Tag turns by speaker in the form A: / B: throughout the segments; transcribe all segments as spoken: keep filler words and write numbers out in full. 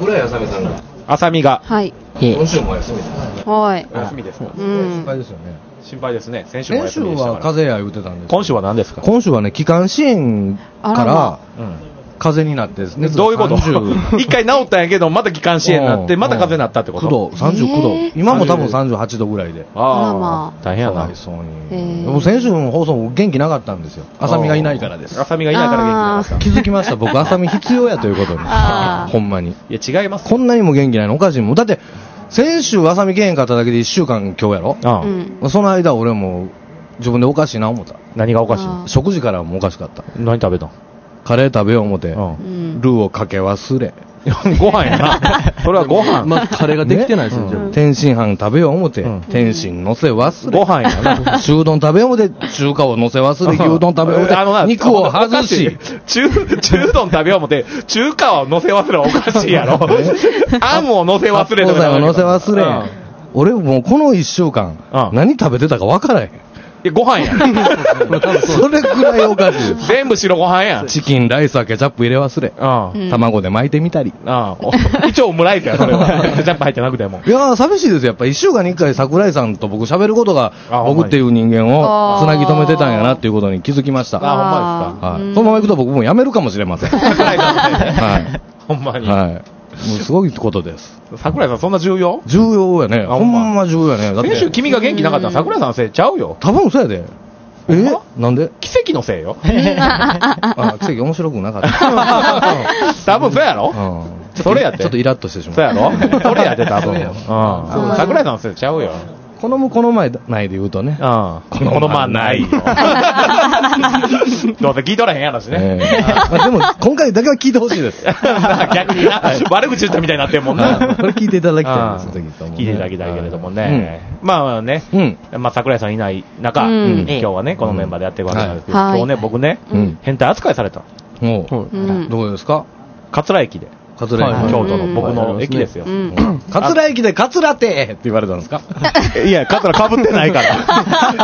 A: 桜井あさみさんが。
B: あさみが。
C: はい。
A: 今週もお休みです。
C: はい。
B: お休みですか。
C: うん。
A: 心配ですよね。
B: 心配ですね。先週もお休みでしたから。
A: 先週は風邪や言うてたんです。
B: 今週は何ですか。
A: 今週はね、気管支炎から、風邪になってですね。
B: どういうこと？一回治ったんやけど、また気管支炎になって、また風邪になったってこと？
A: きゅうど、さんじゅうきゅうど。今も多分さんじゅうはちどぐらいで。
B: ああ、大変やな。
A: そうに。でも先週の放送も元気なかったんですよ。あさみがいないからです。
B: あさみがいないから元気なかった。
A: 気づきました。僕、あさみ必要やということに。ほんまに。
B: いや、違います。
A: こんなにも元気ないのおかしいもん。だって、先週あさみけへんかっただけでいっしゅうかん今日やろ？うん。その間俺も自分でおかしいな思った。
B: 何がおかしい？
A: 食事からもおかしかった。
B: 何食べたん？
A: カレー食べよう思って、ルーをかけ忘れ。
B: ご飯やな。それはご飯。
A: まあ、カレーができてないですよ。天津飯食べよう思って、天津乗せ忘れ。
B: ご飯やな。
A: 中丼食べよう思って、中華を乗せ忘れ、牛丼食べよう思って、肉を外し。
B: 中、中丼食べよう思って、中華を乗せ忘れはおかしいやろ。あんを乗せ忘れとか。
A: を乗せ忘れ。俺もうこの一週間、何食べてたか分からへん。
B: いや、ご飯や。
A: それくらいおかしい。
B: 全部白ご飯や。
A: チキン、ライスはケチャップ入れ忘れ。うん、卵で巻いてみたり。
B: ああ一応オムライスや、それは。ケチャップ入ってなくても。
A: いやー、寂しいですよ。やっぱ一週間に一回桜井さんと僕喋ることが、僕っていう人間をつなぎ止めてたんやなっていうことに気づきました。
B: あ、ほんまですか。
A: はい。そのまま行くと僕も辞めるかもしれません。桜井さんはい。
B: ほんまに。
A: はい。もうすごいことです。
B: 桜井さんそんな重要？
A: 重要やね。ほんま重要やね。
B: だって先週君が元気なかったら桜井さんのせいちゃうよ。
A: 多分そうやで。え？なんで？
B: 奇跡のせいよ。
A: あ、奇跡面白くなかった。
B: 多分そうやろ？うん。それやって。
A: ちょっとイラッとしてしまう。
B: そうやろ？それやって多分。うん。桜井さんのせいちゃうよ。
A: このこの前ないで言うとね。うん。
B: この前ないよ。どうせ聞いとらへんやろしね。
A: でも今回だけは聞いてほしいです。
B: 逆にな、悪口言ったみたいになってんもんな。
A: これ聞いていただきたいです。
B: 聞いていただきたいけれどもね。まあね、まあ桜井さんいない中、今日はね、このメンバーでやっていくわけなんですけど、今日ね、僕ね、変態扱いされた。
A: どこですか？
B: 桂駅で。桂駅、京都の僕の駅ですよ。
A: 桂駅で桂亭って言われたんですか？
B: いや、桂かぶってないから。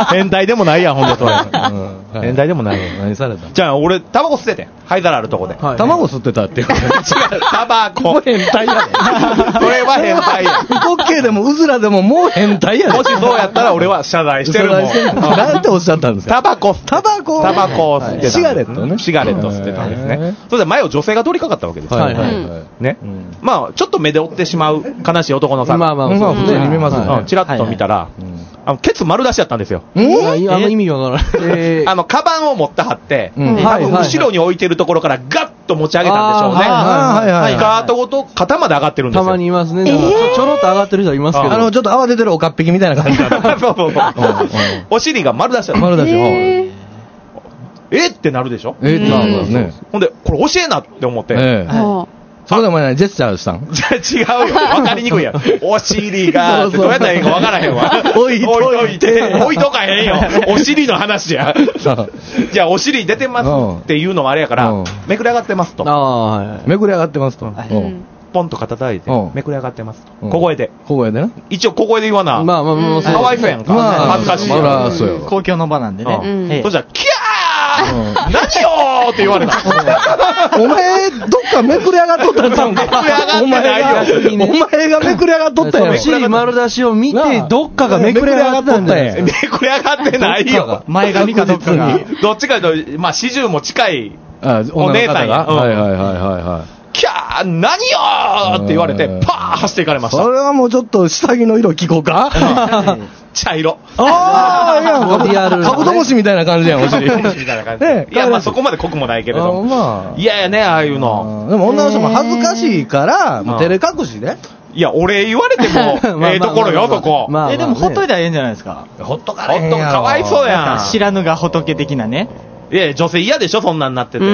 B: 変態でもないやん、ほんとそれ。変態でもないやん。
A: 何された？
B: じゃあ、俺、タバコ吸っててん。灰皿あるとこで。
A: 卵吸ってたっていう。違う、
B: タバコ。
A: 変態やね。
B: これは変態や。
A: 不特定でもうずらでももう変態やね。
B: もしそうやったら俺は謝罪してるもん。
A: なんておっしゃったんですか？
B: タバコ。
A: タバコ。
B: タバコを吸ってた。
A: シガレットね。
B: シガレット吸ってたんですね。それで前を女性が通りかかったわけですよ。
A: はいはいはい。
B: ね。まあ、ちょっと目で追ってしまう悲しい男のさ。
A: まあまあ、普通に見ますね。
B: チラッと見たら、あの、ケツ丸出しやったんですよ。
A: え？あの意味がわからない。
B: あの、カバンを持ってはって、多分後ろに置いてるところからガッと持ち上げたんでしょうね。
A: はいはい。
B: スカートごと肩まで上がってるんですよ。
D: たまにいますね。ちょろっと上がってる人いますけど。
A: あの、ちょっと泡出てるおかっぴきみたいな感じだ。
B: そうそうそう。お尻が丸出しだった。
A: 丸出し。
B: えってなるでしょ？
A: えってなるんですね。
B: ほんで、これ教えなって思って。
A: それでもね、ジェスチャーしたん？
B: 違うよ。わかりにくいやん。お尻が、どうやったらいいかわからへんわ。
A: 置いといて。
B: 置いとかへんよ。お尻の話や。じゃあ、お尻出てますっていうのもあれやから、めくれ上がってますと。
A: めくれ上がってますと。
B: ポンと肩叩いて、めくれ上がってますと。小声で。
A: 小声でな。
B: 一応小声で言わな。
D: まあまあまあ、
B: かわいそうやんか。恥ずかしい。
A: そうよ。
D: 公共の場なんでね。
B: そしたら、キャー何よーって言われた。
A: お前、どっかめくれ上がっとったんちゃうんか。
B: お前が、
A: お前がめくれ上がっとったやん。
D: お尻丸出しを見て、どっかがめくれ上がったんだよ。
B: めくれ上がってないよ。
D: 前髪かどっかが。
B: どっちかというと、まあ、四十も近い
A: お姉さんが。はいはいはいはい。
B: キャー何よーって言われて、パー走っていかれました。
A: それはもうちょっと下着の色聞こうか。
B: 茶色。
A: ああ、いや、カブトムシみたいな感じやん、お尻。
B: みたいな感じ。いや、まあそこまで濃くもないけれど。
A: まあ。
B: いやいやね、ああいうの。
A: でも女の人も恥ずかしいから、照れ隠しね。
B: いや、俺言われても、ええところよ、そこ。
D: え、でもほっといたらええんじゃないですか。
A: ほっとかれへん
B: ほっとかわいそうやん。
D: 知らぬが仏的なね。
B: いや、女性嫌でしょ、そんなんなってて。
C: うん。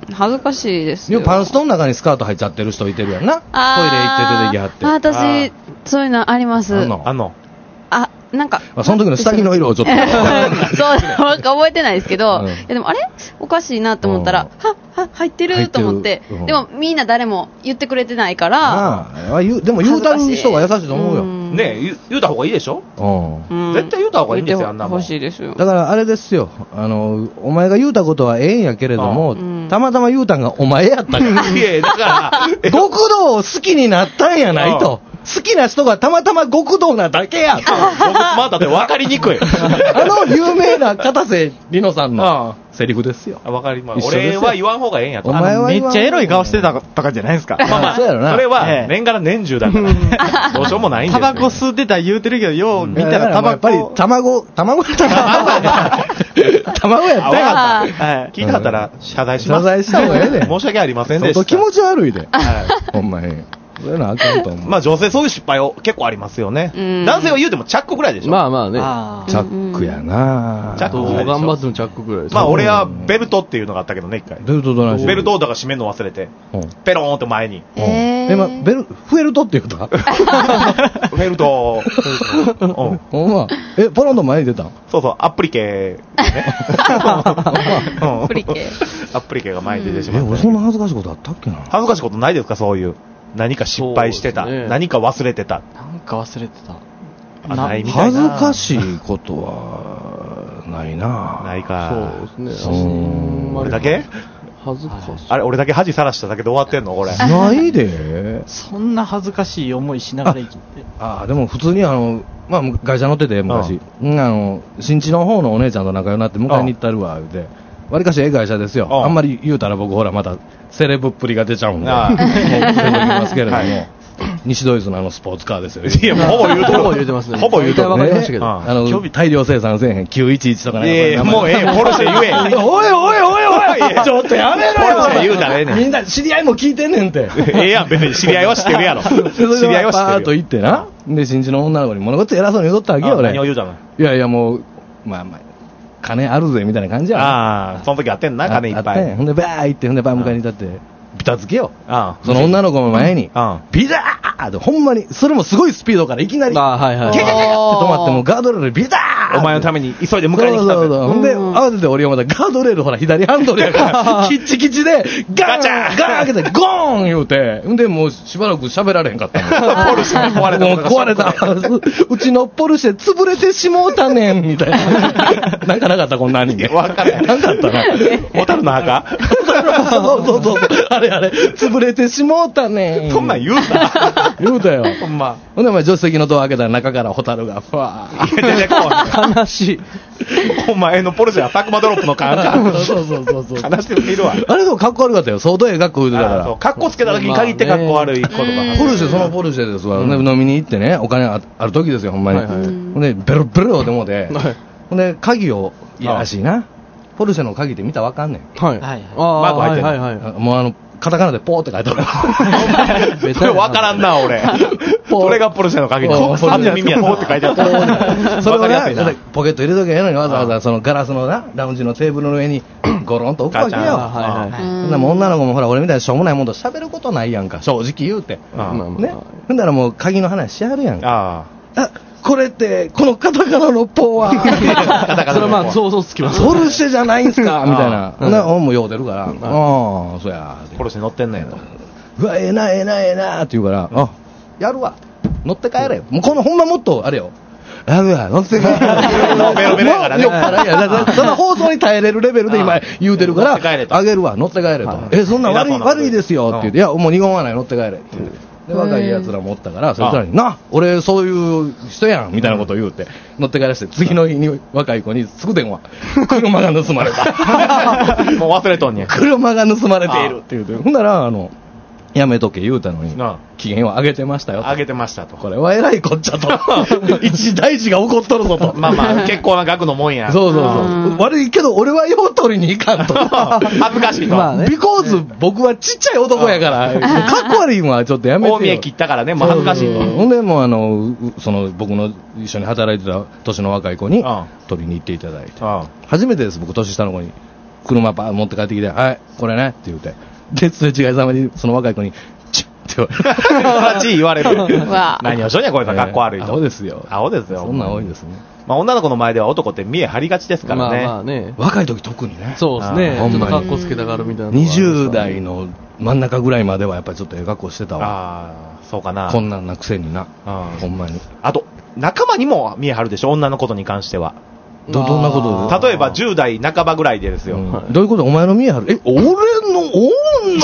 C: 恥ずかしいですよ。
A: パンストの中にスカート入っちゃってる人いてるやんな。トイレ行って出てきはって。
C: あ、私、そういうのあります。
A: あの。
B: あの。
C: あ、なんか。
A: その時の下着の色をちょっと。
C: そう、なんか覚えてないですけど、いやでもあれおかしいなと思ったら、は、は、入ってると思って、でもみんな誰も言ってくれてないから。
A: でも言うたる人が優しいと思うよ。
B: ねえ、言うた方がいいでしょ？絶対言うた方がいいんですよ、あんなもん。
C: 欲しいですよ。
A: だからあれですよ、あの、お前が言うたことはええんやけれども、 たまたま言うたんがお前やったから。
B: いや、だから、
A: 極道を好きになったんやないと。好きな人がたまたま極道なだけや。
B: まだって分かりにくい。
A: あの有名な片瀬里乃さんのセリフですよ。
B: 分かります。俺は言わん方がええんやと。
D: お前はめっちゃエロい顔してたとかじゃないですか。
B: まあまあ、そうやろな。それは年がら年中だから。どうしようもないんですよ。
D: タバコ吸ってたら言うてるけど、よう見たらタバコ。
A: やっぱり卵、卵やったら。卵やった
B: ら。聞いてはったら謝罪します。
A: 謝罪した方がええねん。
B: 申し訳ありませんでした。
A: 気持ち悪いで。ほんまに。そういうのあかんと思う。
B: まあ女性そういう失敗を結構ありますよね。男性は言うてもチャックぐらいでしょ。
D: まあまあね。
A: チャックやな
B: チャックぐらいでしょ。
D: 頑張ってもチャックぐらいです。
B: まあ俺はベルトっていうのがあったけどね、一回。
A: ベルトどないし
B: ベルトをだから締めるの忘れて、ペローンって前に。
A: え、ま、ベル、フェルトって言うた
B: フェルト。
A: ほんま。え、ポロンと前に出たん？
B: そうそう、アプリケ
C: アプリケ
B: アプリケが前に出てしま
A: った。え、俺そんな恥ずかしいことあったっけな。
B: 恥ずかしいことないですか、そういう。何か失敗してた、ね、何か忘れてた、
D: なんか忘れてた、
B: あ、ないみたいな。
A: 恥ずかしいことはないな。
B: ないか。
D: そうですね。
B: 俺だけ
D: 恥ずかしい。
B: あれ、俺だけ恥さらしただけで終わってんのこれ。
A: ないで。
D: そんな恥ずかしい思いしながら生きて。
A: ああ、でも普通にあの、まあ、会社乗ってて昔、うん、あの新地の方のお姉ちゃんと仲良くなって迎えに行ったるわ言うて、わりかしええ会社ですよ。あんまり言うたら僕ほらまたセレブっぷりが出ちゃうんで、もう言いますけれども、はい、西ドイツのあのスポーツカーですよ。
B: いや、もうほぼ言うとる。
D: ほぼ言うてますね。
B: ほぼ言うとる。
D: わかりましたけど。
A: あの、大量生産せえへんきゅういちいちとかね。
B: いやもうええ、ポルシェ言え。
A: おいおいおいおいちょっとやめろよ。
B: ポルシェ言うたらええねん。
A: みんな知り合いも聞いてんねんって。
B: ええやん、別に知り合いは知ってるやろ。知り合いは知ってる。
A: パーッと行ってな。で、新地の女の子に物事偉そうに言うとったわけよ、俺。
B: 何を言うたの？
A: いやいや、もう、まあまあ。金あるぜみたいな感じやん。
B: ああ、その時あってんな、金いっぱい。
A: ほんで、バー行って、ほんで、バー迎えに立って、ビタ付けよ。
B: あ
A: その女の子の前に、ビザーって、ほんまに、それもすごいスピードからいきなり、
D: あはいはい。
A: ギャギャギャって止まって、もうガードレールビザー
B: お前のために急いで迎えに来たんだ。
A: そうそうそう。ほんで、慌てて俺はまたガードレールほら、左ハンドルやから、キッチキチで、ガーンガーン開けて、ゴーン言うて、ほんで、もうしばらく喋られへんかったもん。
B: ポルシェ壊れた。
A: もう壊れた。うちのポルシェ潰れてしもうたねん、みたいな。なんかなかった、こんなに。
B: わかる。
A: なかったな。
B: ホタルの墓
A: そうそうそう。あれあれ、潰れてしもうたねん。
B: そんなん言うた
A: 言うたよ。
B: ほんま。
A: ほんで、お前、助手席のドア開けたら中からホタルが、ふわー。
B: 出てこい。
D: 悲しい。
B: お前のポルシェはサクマドロップの缶か。
A: そうそうそうそう。
B: 悲しく見るわ。
A: あれでもかっこ悪かったよ。相当ええ格好言うてたから。そう、
B: 格好つけた時に限って格好悪いことが。
A: ポルシェ、そのポルシェですわ。飲みに行ってね、お金ある時ですよ、ほんまに。ほんで、ベロベロでもで、ほんで、鍵を、いやらしいな。ポルシェの鍵って見たらわかんねん。
D: はい。
B: マーク入って
A: る。もうあの、カタカナでポーって書いてある。
B: それ分からんな、俺。それがポルシェの鍵の。
A: ポ
B: ルの耳やポーって書いてあった。
A: それをね、ポケット入れときゃええのにわざわざそのガラスのな、ラウンジのテーブルの上にゴロンと置くわけよ。ほんなら女の子もほら、俺みたいにしょうもないもんと喋ることないやんか、正直言うて。ね。ほんならもう鍵の話しはるやんか。あ、これって、このカタカナのポーは、
D: それはまあ想像つきます。
A: ポルシェじゃないんすかみたいな。ほんなら、もう酔うてるから、ああ、そうや。
B: ポルシェ乗ってんねんと。
A: うわ、ええな、ええな、ええな、って言うから、あ、やるわ。乗って帰れよ。もうこのほんまもっと、あれよ。やべや、乗って帰れ。
B: ベロベロやからね。
A: その放送に耐えれるレベルで今言うてるから、あげるわ、乗って帰れと。え、そんな悪い、悪いですよって言って、いや、もう二言はない、乗って帰れって言って。で、若い奴らもおったから、そいつらに、な、俺そういう人やんみたいなことを言うて、乗って帰らして、次の日に若い子にすぐ電話。車が盗まれた。
B: もう忘れとんねん。
A: 車が盗まれているって言うて。ほんなら、あの、やめとけ言うたのに、機嫌を上げてましたよ。
B: 上げてましたと。
A: これは偉いこっちゃと。一大事が起こっとるぞと。
B: まあまあ、結構な額のもんや。
A: そうそうそう。悪いけど、俺はよう取りに行かんと。
B: 恥ずかしいと。
A: まあね。ビコーズ、僕はちっちゃい男やから、かっこ悪いのはちょっとやめてよ。
B: 大見え切ったからね、もう恥ずかしいと。
A: ほんで、もうあの、その、僕の一緒に働いてた年の若い子に、取りに行っていただいて。初めてです、僕、年下の子に。車パー持って帰ってきて、はい、これね、って言うて。で、すれ違いざまに、その若い子に、チッって言われる。
B: 言われる。何をしょんや、こいつはかっこ悪いと。
A: 青ですよ。
B: 青ですよ。
A: そんな多いですね。
B: まあ、女の子の前では男って見え張りがちですからね。
D: まあまあね。
A: 若い時特にね。
D: そうですね。ちょっと格好つけたがるみたいな。
A: にじゅう代の真ん中ぐらいまではやっぱりちょっとええ格好してたわ。
B: ああ、そうかな。
A: こんなんなくせにな。ほんまに。
B: あと、仲間にも見え張るでしょ、女のことに関しては。
A: ど、どんなことで
B: 例えばじゅう代半ばぐらいでですよ。
A: どういうことお前の見え張るえ、俺の、おんの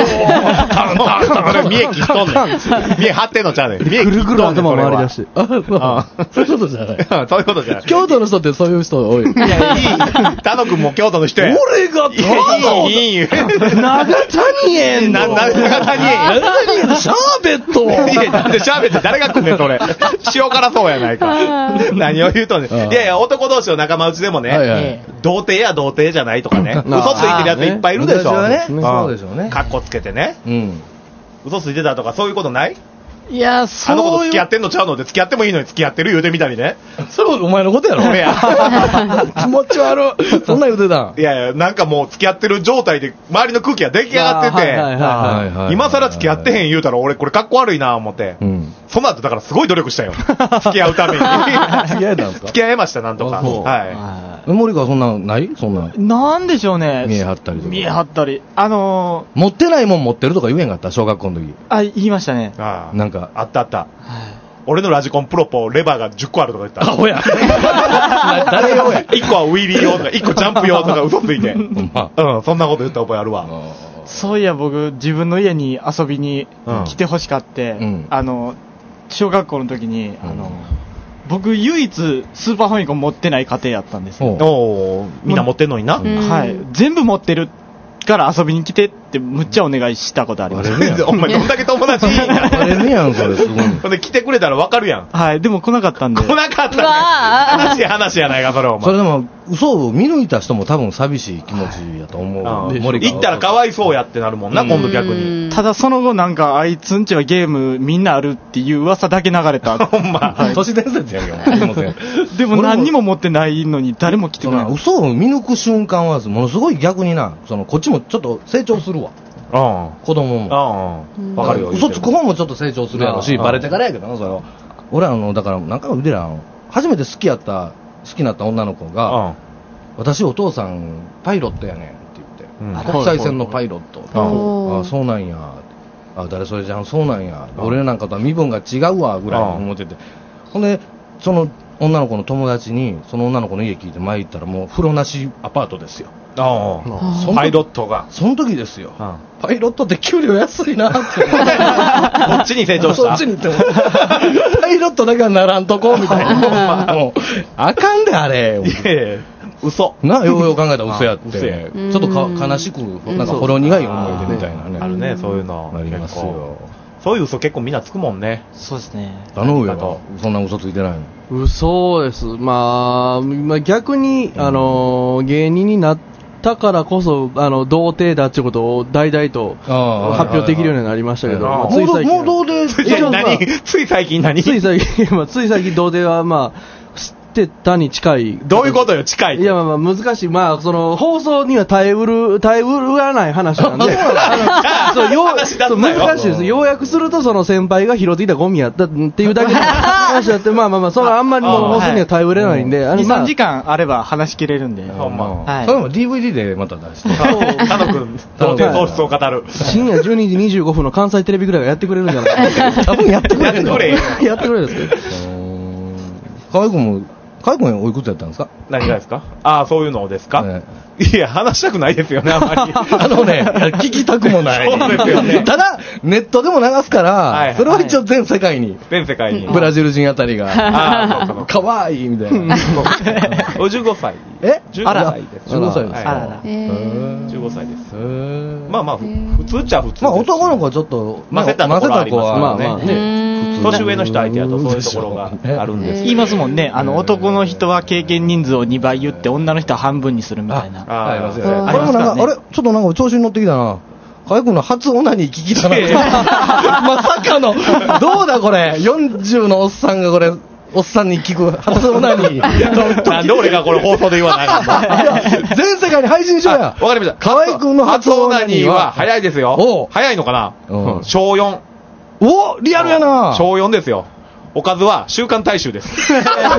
B: 見え切っとんねん。見え張ってんのちゃうねん。見え切っとんねん。
D: 頭回り出して。
A: あ、そういうことじゃない。
B: そういうことじゃない。
A: 京都の人ってそういう人多い。いや、
B: いい。田野くんも京都の人や。
A: 俺が
B: いや、いい、いい。
A: 長谷園
B: な、長谷園。
A: 長谷園シャーベット。
B: いや、なんでシャーベット誰が食うねん、それ。塩辛そうやないか。何を言うとんねん。いやいや、男同士の仲間内でもね、童貞や童貞じゃないとかね、嘘ついてるやついっぱいいるでしょ。
A: そうでしょうね。
B: かっこつけてね。
A: うん。
B: 嘘ついてたとかそういうことない？
D: いや、そう。
B: あの子と付き合ってんのちゃうので付き合ってもいいのに付き合ってる言うてみたりね。
A: それお前のことやろ。俺や。気持ち悪い。そんな言うてた。
B: いやいや、なんかもう付き合ってる状態で周りの空気が出来上がってて、今更付き合ってへん言うたら俺これかっこ悪いな思って。うん。その後だからすごい努力したよ。付き合うために。
A: 付き合えたんですか？
B: 付き合えました、なんとか。は
A: い。森川そんなないそんな。
D: なんでしょうね。
A: 見え張ったりとか。
D: 見え張ったり。あの
A: ー、持ってないもん持ってるとか言えんかった小学校の時。
D: あ、言いましたね。
B: ああ。
A: なんか。
B: あったあった。俺のラジコンプロポレバーがじゅっこあるとか言った。
A: あ、おや。誰用や。
B: いっこはウィリー用とか、いっこジャンプ用とか嘘ついて。うん、そんなこと言った覚えあるわ。
D: そういや僕、自分の家に遊びに来てほしかって、うん、あの、小学校の時に、あの、うん、僕唯一スーパーファミコン持ってない家庭やったんですよ。
B: おみんな持ってんのにな。
D: はい。全部持ってるから遊びに来てってむっちゃお願いしたことあります。
B: お前どんだけ友達いいんや。
A: あれねやん、それすごい。
B: ほんで来てくれたらわかるやん。
D: はい。でも来なかったんで。
B: 来なかったんで。話や話やないか、それお前。
A: それでも、嘘を見抜いた人も多分寂しい気持ちやと思う。
B: 行ったらかわいそうやってなるもんな、今度逆に。
D: ただその後なんかあいつんちはゲームみんなあるっていう噂だけ流れた。
B: ほんま。
A: 都市伝説やんけ、
D: でも何にも持ってないのに誰も来てくれない。
A: 嘘を見抜く瞬間は、ものすごい逆にな、そのこっちもちょっと成長するわ。子供も。
B: わかるよ。
A: 嘘つく方もちょっと成長するやろし、バレてからやけどな、それは。俺あの、だから何回も言うてら、初めて好きやった、好きになった女の子が、私お父さんパイロットやねんって言って、国際線のパイロット。ああ、そうなんや。あ、誰それじゃん、そうなんや。俺なんかとは身分が違うわ、ぐらい思ってて。ほんで、その女の子の友達に、その女の子の家聞いて前行ったらもう風呂なしアパートですよ。
B: ああ、パイロットが。
A: その時ですよ。パイロットって給料安いなって。こ
B: っちに成長した。
A: そっちに行っても。パイロットだけはならんとこ、みたいな。もう、あかんで、あれ。
B: 嘘。
A: な、ようよう考えたら嘘やって。ちょっとか悲しく、なんかほろ苦い思い出みたいなね。
B: あるね、そういうの。
A: ありますよ。
B: そういう嘘結構みんなつくもんね。
D: そうですね。
A: 頼むよ。そんな嘘ついてないの。
D: 嘘です。まあ、まあ、逆に、あの、芸人になったからこそ、あの、童貞だっていうことを大々と発表できるようになりましたけど、
A: もう童貞
B: 何つい最近何
D: つい最近、まあ、つい最近童貞は、まあ、知ってたに近い。
B: どういうことよ、近い。
D: いや、まあまあ難しい。まあ、その、放送には耐えうる、耐えうらない話なんで。そう、よう、難しいです。要約すると、その先輩が拾っていたゴミやったっていうだけの話だって、まあまあまあ、それはあんまりもう放送には耐えうれないんで。
E: に、さんじかんあれば話し切れるんで。
B: ほんま。
A: はい。それも ディーブイディー でまた出して。
B: 田野くん、童貞喪失を語る。
D: 深夜じゅうにじにじゅうごふんの関西テレビぐらいがやってくれるんじゃないですか。
A: 多分やってくれる。
B: やってくれ。
D: やってくれるんですけど。
A: 河合君も、海君おいくつやったんですか？
B: 何がですか？ああ、そういうのですか？ね、いや、話したくないですよね、あんまり。
A: あのね、聞きたくもない。
B: そうですよね。
A: ただ、ネットでも流すから、はい、それは一応全世界に。
B: 全世界に。
A: ブラジル人あたりが。ああ、そうそう。かわいいみたいな。
B: じゅうごさい。
A: え ?
B: じゅうごさいです。
A: じゅうごさいです。
B: あらら。じゅうごさいです。まあまあ、普通っちゃ普通。
A: まあ男の子はちょっと、
B: 混ぜたところありますからね。
A: まあまあね。
B: 年上の人相手だとそういうところがあるんです。
E: 言いますもんね。あの、男の人は経験人数をにばい言って、女の人は半分にするみたいな。
B: ああ、ありますよ
A: ね。あれもなんか、あれちょっとなんか調子に乗ってきたな。河合君の初オナニー聞きたな。まさかの、どうだこれ。よんじゅうのおっさんがこれ、おっさんに聞く初オナニー。
B: なんで俺がこれ放送で言わないの？
A: 全世界に配信しようや。
B: わかりました。
A: 河合君の初オナニーは
B: 早いですよ。早いのかな？しょうよん。
A: おリアルやな。
B: しょうよんですよ。おかずは週刊大衆です。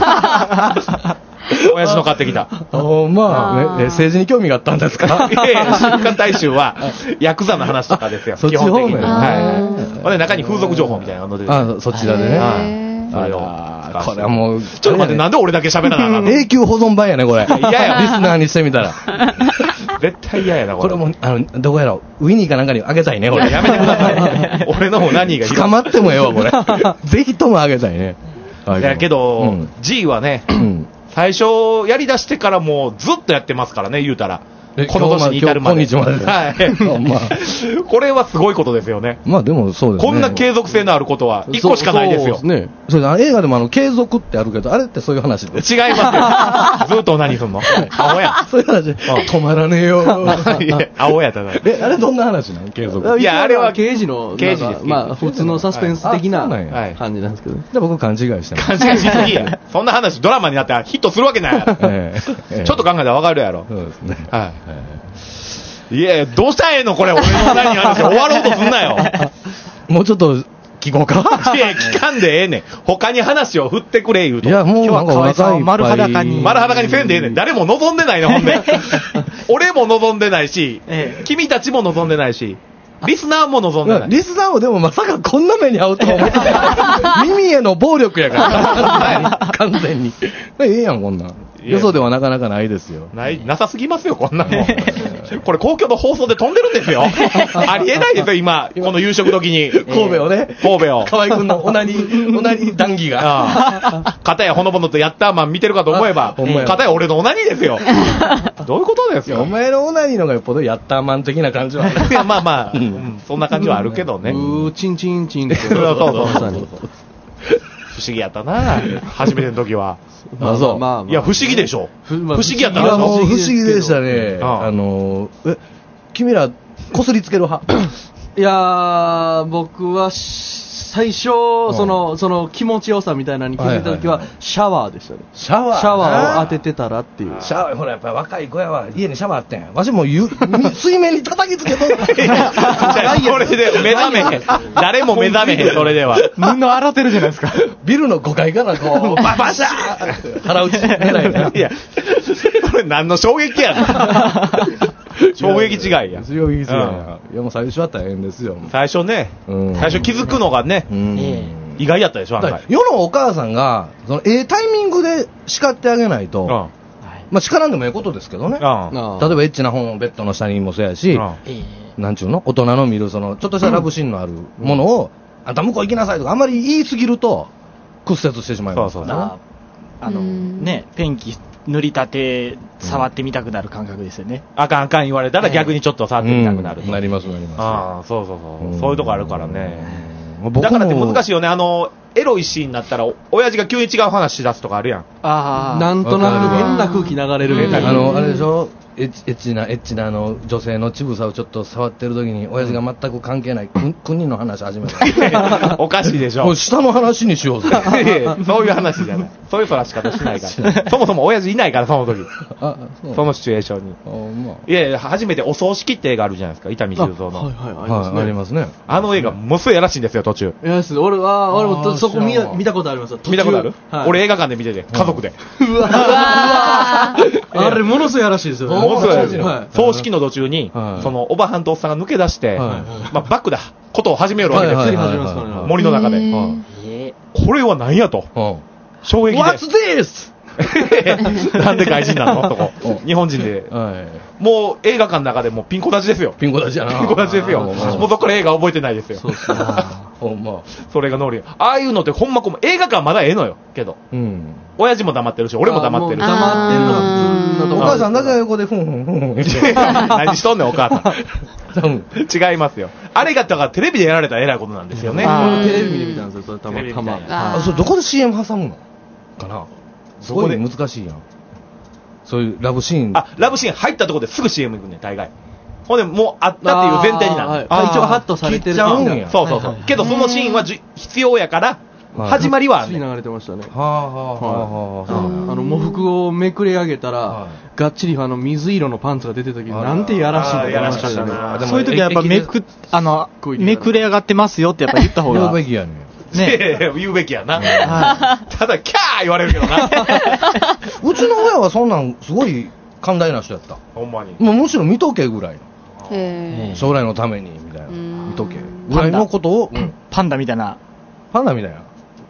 B: 親父の買ってきた。
A: おまあ、ね、政治に興味があったんですか？
B: いやいや、週刊大衆は、ヤクザの話とかですよ。
A: そっち方面。
B: はい。で、中に風俗情報みたいなので。
A: あ、そちらでね。
B: はい。それを。 かんし。
A: これはもう、
B: ちょっと待って、なんで俺だけ喋らなあかんの？
A: 永久保存版やね、これ。
B: 嫌や
A: リスナーにしてみたら。
B: 絶対嫌やな、これ。
A: これも、あの、どこやろう、ウィニーかなんかにあげたいね、これ。
B: やめてください。俺のオナニーが
A: 捕まってもええわ、これ。ぜひともあげたいね。
B: いやけど、G はね、最初やり出してからもうずっとやってますからね、言うたら。この年に至るまで。
A: 今日まで。
B: はい。これはすごいことですよね。
A: まあでもそうですね。
B: こんな継続性のあることは一個しかないですよ。
A: そうですね。それ映画でもあの、継続ってあるけど、あれってそういう話で。
B: 違いますよ。ずっと何すんの？青や。
A: そういう話。止まらねえよ。
B: 青やったな。
A: え、あれどんな話なの？継続。
D: いや、あれは刑事の、
B: 刑事です。
D: まあ、普通のサスペンス的な感じなんですけど。
A: じゃあ僕勘違いして
B: 勘違いしすぎや。そんな話ドラマになってヒットするわけないやろ。ちょっと考えたらわかるやろ。
A: そうですね。
B: はい。いや、どうしたらええのこれ、俺の何話終わろうとすんなよ。
A: もうちょっと聞こうか。
B: いや、聞かんでええねん。他に話を振ってくれ言うと。
A: いや、もうなんか
E: 河合さんを丸裸に。
B: 丸裸にせんでええねん。誰も望んでないね、ほんで。俺も望んでないし、ええ、君たちも望んでないし、リスナーも望んでない。
A: リスナーもでもまさかこんな目に遭うとは思ってない。耳への暴力やから。完全に。ええやん、こんなん。よそではなかなかないですよ。
B: ない、なさすぎますよ、こんなもん。これ公共の放送で飛んでるんですよ。ありえないですよ、今、この夕食時に。
A: 神戸をね。
B: 神戸を。
A: 河合くんのオナニー、オナニー談義が。
B: 片やほのぼのとヤッターマン見てるかと思えば、片や俺のオナニーですよ。どういうことですよ。
A: お前のオナニーのがよっぽどヤッターマン的な感じはある。
B: いや、まあまあ、そんな感じはあるけどね。
D: うー、チンチンチンって。
B: そうそうそう。不思議やったな、初めての時は。
A: あ、そう。
B: まあまあ、いや、不思議でしょ。不思議やった
A: な。不思議でしたね。あの、え、君ら、こすりつける派？
D: いやー、僕は、最初、その、その気持ちよさみたいなのに気づいた時は、シャワーでしたね。
A: シャワー
D: シャワーを当ててたらっていう。
A: シャワー、ほら、やっぱり若い子やわ、家にシャワーあってん。わしもゆ水面に叩きつけとる。
B: それで目覚めへん。誰も目覚めへん、それでは。
E: 布洗ってるじゃないですか。
A: ビルのごかいからこう、ババシャー腹打ち狙いな。いや、
B: これ何の衝撃やねん。衝撃違いや。
A: 衝撃違いや。いや、もう最初は大変ですよ。
B: 最初ね、最初気づくのがね、意外やったでしょ、
A: 世のお母さんが、その、ええタイミングで叱ってあげないと、まあ叱らんでもええことですけどね。例えばエッチな本をベッドの下にもそうやし、なんちゅうの大人の見る、その、ちょっとしたラブシーンのあるものを、あんた向こう行きなさいとか、あんまり言いすぎると、屈折してしまいますからね。
E: あの、ね、ペンキ、塗りたて触ってみたくなる感覚ですよね。
B: あかんあかん言われたら逆にちょっと触ってみたくなる。
A: なりますなります。
B: ああ、そうそうそう。そういうとこあるからね。だからって難しいよね。あの、エロいシーンになったら、親父が急に違う話し出すとかあるやん。
D: ああ。なんとなく変な空気流れるみたいな。
A: あの、あれでしょエッチな、エッチなあの、女性の乳房をちょっと触ってる時に、親父が全く関係ない、国の話始めた。
B: おかしいでしょ。
A: もう下の話にしようぜ。
B: そういう話じゃない。そういうそらし方しないから。そもそも親父いないから、その時。そのシチュエーションに。いやいや、初めてお葬式って映画あるじゃないですか、伊丹十三の。
D: はいはい、
A: ありますね。
B: あの映画、ものすごいやらしいんですよ、途中。
D: いや、俺は、俺もそこ見たことあります。
B: 見たことある？俺映画館で見てて、家族で。
D: うわあれ、ものすごいやらしいですよね。
B: ものすごいやらしい。葬式の途中に、その、おばはんとおっさんが抜け出して、まあ、バックだ、ことを始めるわけですよ。森の中で。これは何やと。衝撃で。
A: What's this?
B: なんで外人なのとこ。日本人で。もう映画館の中でもうピンコ立ちですよ。
A: ピンコ立ちやな。
B: ピンコ立ちですよ。もうそこから映画覚えてないですよ。そうそう。ほんま。それがノリ。ああいうのってほんまこう映画館まだええのよ。けど。うん。親父も黙ってるし、俺も黙ってるし。
D: 黙ってるのが普通のとこ。
A: お母さんだけ横でふんふんふんふん。
B: 何しとんねん、お母さん。違いますよ。あれがだからテレビでやられたら偉いことなんですよね。
D: テレビで見たんですよ、それたまたま。
A: あ、それどこで シーエム 挟むのかな。すごい難しいやん。そういうラブシーン。
B: あ、ラブシーン入ったところですぐ シーエム 行くねん、大概。ほんで、もうあったっていう前提になる。
D: あ、一応ハッとされてる。
B: そうそうそう。けどそのシーンは必要やから、始まりはある。
D: 流れてましたね。
A: はあはあは
D: あ。あの、喪服をめくれ上げたら、がっちりあの、水色のパンツが出てた時に、なんてやらしいんだやらしいんだ
E: そういう時はやっぱめく、あの、めくれ上がってますよってやっぱ言った方が。
A: 言うべきやね。
B: ね、言うべきやな。ただ、キャー言われるけどな。
A: うちの親はそんなん、すごい寛大な人やった。
B: ほんまに。
A: もうむしろ見とけぐらいの。将来のために、みたいな。見とけ。ぐらいのことを。
E: パンダみたいな。
A: パンダみたいな。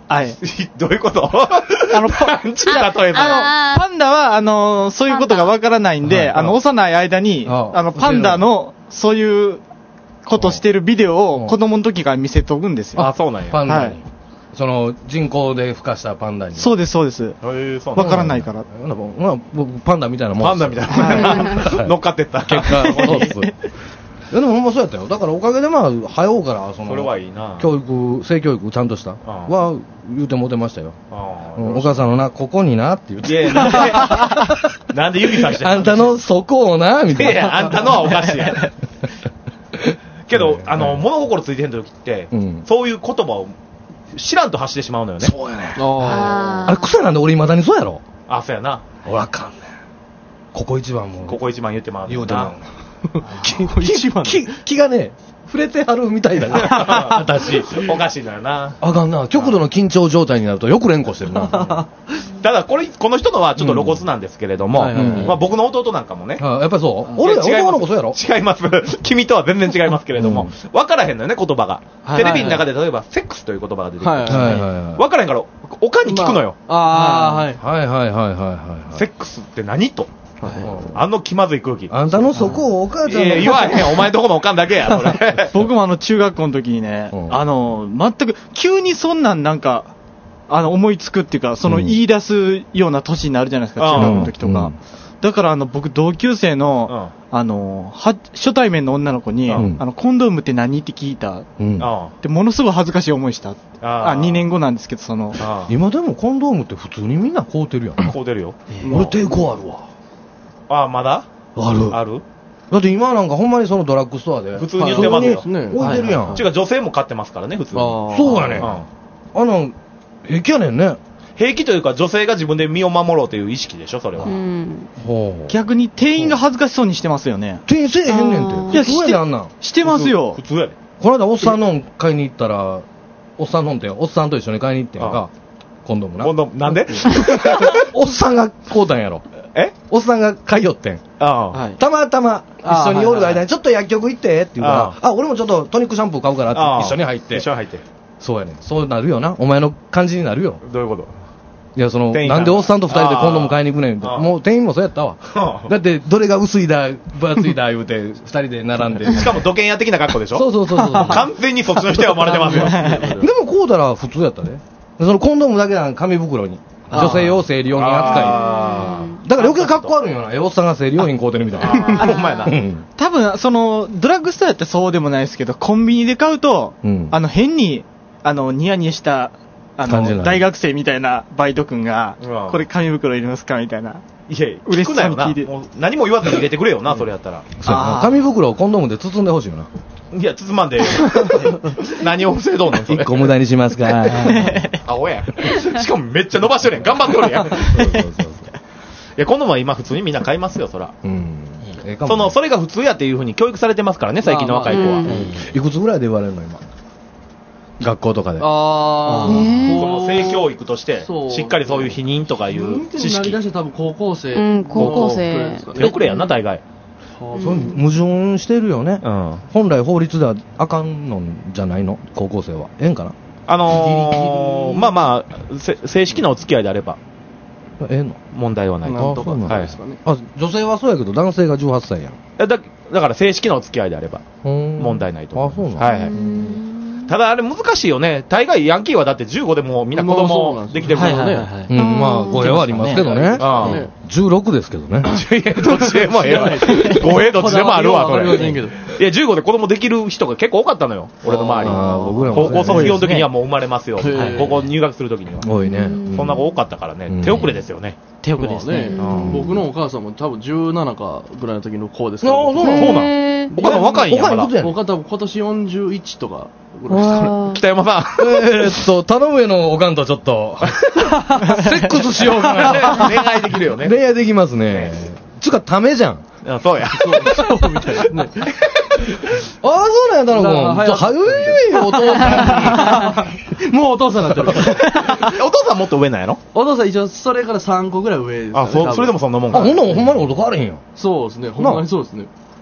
E: はい。
B: どういうこと
E: あの、パンチ例えば。あの、パンダは、あの、そういうことがわからないんで、あの、幼い間に、あの、パンダの、そういうことしてるビデオを子供の時から見せとくんですよ。
B: あ、そうなんや。
A: パンダに。その、人工で孵化したパンダに。
E: そうです、そうです。
B: へえ、そう
E: わからないから。
A: まあ、僕、パンダみたいなもん。
B: パンダみたいな。乗っかってった。
A: 結果、そうです。いやでもほんまそうやったよ。だからおかげでまあ、早うから、その、
B: それはいいな。
A: 教育、性教育ちゃんとした、は、言うてもてましたよ。お母さんのな、ここになって言って。
B: いやなんで、なんで指さして
A: あんたのそこをな、みたいな。
B: いや、あんたのはおかしいや。けど、あの、物心ついてへん時って、そういう言葉を知らんと発してしまうのよね。
A: そうやね。あれ、癖なんで俺未だにそうやろ。
B: あ、そうやな。
A: わかんねん。ここ一番も。
B: ここ一番言ってまう。
A: 言うてまう。気, 気がね、触れてはるみたいだね。
B: 私、おかしいのよな。
A: あかんな。極度の緊張状態になるとよく連呼してるな。
B: ただ、これ、この人のはちょっと露骨なんですけれども、まあ僕の弟なんかもね。
A: やっぱりそう俺ら男の子そうやろ
B: 違います。君とは全然違いますけれども、分からへんのよね、言葉が。テレビの中で例えば、セックスという言葉が出てくる。分からへんから、おかんに聞くのよ。
A: ああ、はいはいはいはい。
B: セックスって何と。あの気まずい空気。
A: あんたのそこをお母ちゃんの。
B: 言わへん、お前んとこのおかんだけや、それ。
E: 僕もあの中学校の時にね、あの、全く、急にそんなんなんか、あの、思いつくっていうか、その言い出すような年になるじゃないですか、中学の時とか。だからあの、僕同級生の、あの、初対面の女の子に、あの、コンドームって何って聞いた。で、ものすごい恥ずかしい思いした。あ、にねんごなんですけど、その。
A: 今でもコンドームって普通にみんな買うてるやん。
B: 買うてるよ。
A: 俺抵抗あるわ。
B: ああ、まだ
A: ある。
B: ある
A: だって今なんかほんまにそのドラッグストアで。
B: 普通に売ってますよ。
A: 置いてるやん。
B: 違う、女性も買ってますからね、普通に。
A: そうやね。あの、平気やねんね。
B: 平気というか、女性が自分で身を守ろうという意識でしょ、それは。
E: 逆に店員が恥ずかしそうにしてますよね。
A: 店員せえへんねんて。いや、してあんなん。
E: してますよ。
B: 普通やで。
A: この間、おっさんの買いに行ったら、おっさんのんって、おっさんと一緒に買いに行ってんか。コンドームな。
B: コンドーム、なんで
A: おっさんが買うたんやろ。えおっさんが買いよってん。あたまたま一緒におる間にちょっと薬局行ってって言うから、あ、俺もちょっとトニックシャンプー買うからって一緒に入って。
B: 一緒に入って。
A: そうやねん。そうなるよな。お前の感じになるよ。
B: どういうこと？
A: いや、その、なんでおっさんと二人でコンドーム買いに行くねんって。もう店員もそうやったわ。だって、どれが薄いだ、分厚いだ言うて、二人で並んで。
B: しかも土建屋的な格好でしょ？
A: そうそうそうそう。
B: 完全にそっちの人は思われてますよ。
A: でもこうたら普通やったね。そのコンドームだけな紙袋に。女性用生理用品扱い。だから余計かっこ悪いよな。えおっさんが生理用品買うてるみたいな。
B: ほんまやな。
E: 多分、その、ドラッグストアってそうでもないですけど、コンビニで買うと、あの、変に、あの、ニヤニヤした、あの、大学生みたいなバイト君が、これ紙袋入れますかみたいな。
B: いや、嬉しそうに聞いて。何も言わずに入れてくれよな、それやったら。
A: 紙袋をコンドームで包んでほしいよな。
B: いや、包まんで。何を防いどんねん、それ。
A: 一個無駄にしますか。
B: あ、おや。しかもめっちゃ伸ばしてるやん。頑張っとるやん。そうそうそう。いや、コンドームは今普通にみんな買いますよ、そら。うん。その、それが普通やっていう風に教育されてますからね、最近の若い子は。
A: いくつぐらいで言われるの、今。学校とかで。
B: ああ。その性教育として、しっかりそういう否認とかいう知識。
D: なりだして多分高校生。
C: うん、高校生。
B: 手遅れやんな、大概。
A: そ矛盾してるよね、うん、本来法律ではあかんのじゃないの高校生はええんかな
B: あのー、まあまあ正式なお付き合いであれば
A: ええの
B: 問題はないと
A: か、はい、あ女性はそうやけど男性がじゅうはっさいやん
B: だ, だから正式なお付き合いであれば問題ないと思う。
A: あそうなの、
B: はいはい、ただあれ難しいよね。大概ヤンキーはだってじゅうごでもうみんな子供できてるからね。
A: うん、まあ語弊はありますけどね。じゅうろくですけどね。
B: どっちでもええわ。語弊どっちでもあるわ、それ。いや、じゅうごで子供できる人が結構多かったのよ。俺の周り。高校卒業の時にはもう生まれますよ。高校入学する時には。
A: 多いね。
B: そんな子多かったからね。手遅れですよね。
E: 手遅れですね。
D: 僕のお母さんも多分じゅうななかぐらいの時の子ですから。
B: ああ、そうなん。そうなん。お母さん若いんや。
D: お母さん今年よんじゅういちとかぐらいですから。
B: 北山さん。
A: えっと、頼むのおかんとちょっと、セックスしようか
B: な。恋愛できるよね。
A: 恋愛できますね。つうか、ためじゃん。
B: あ、そうや。
D: そうみたいですね。
A: ああ、そうなんや、太郎君。はよいよ、お父さ
D: ん。もうお父さんになってる。
B: お父さんもっと上なんやろ？
D: お父さん一応それからさんこぐらい上です、ね。
B: あ、そ、それでもそんなもんか。
A: あ、ほんならほんまに男変われへんよ。
D: そうですね、ほんまにそうですね。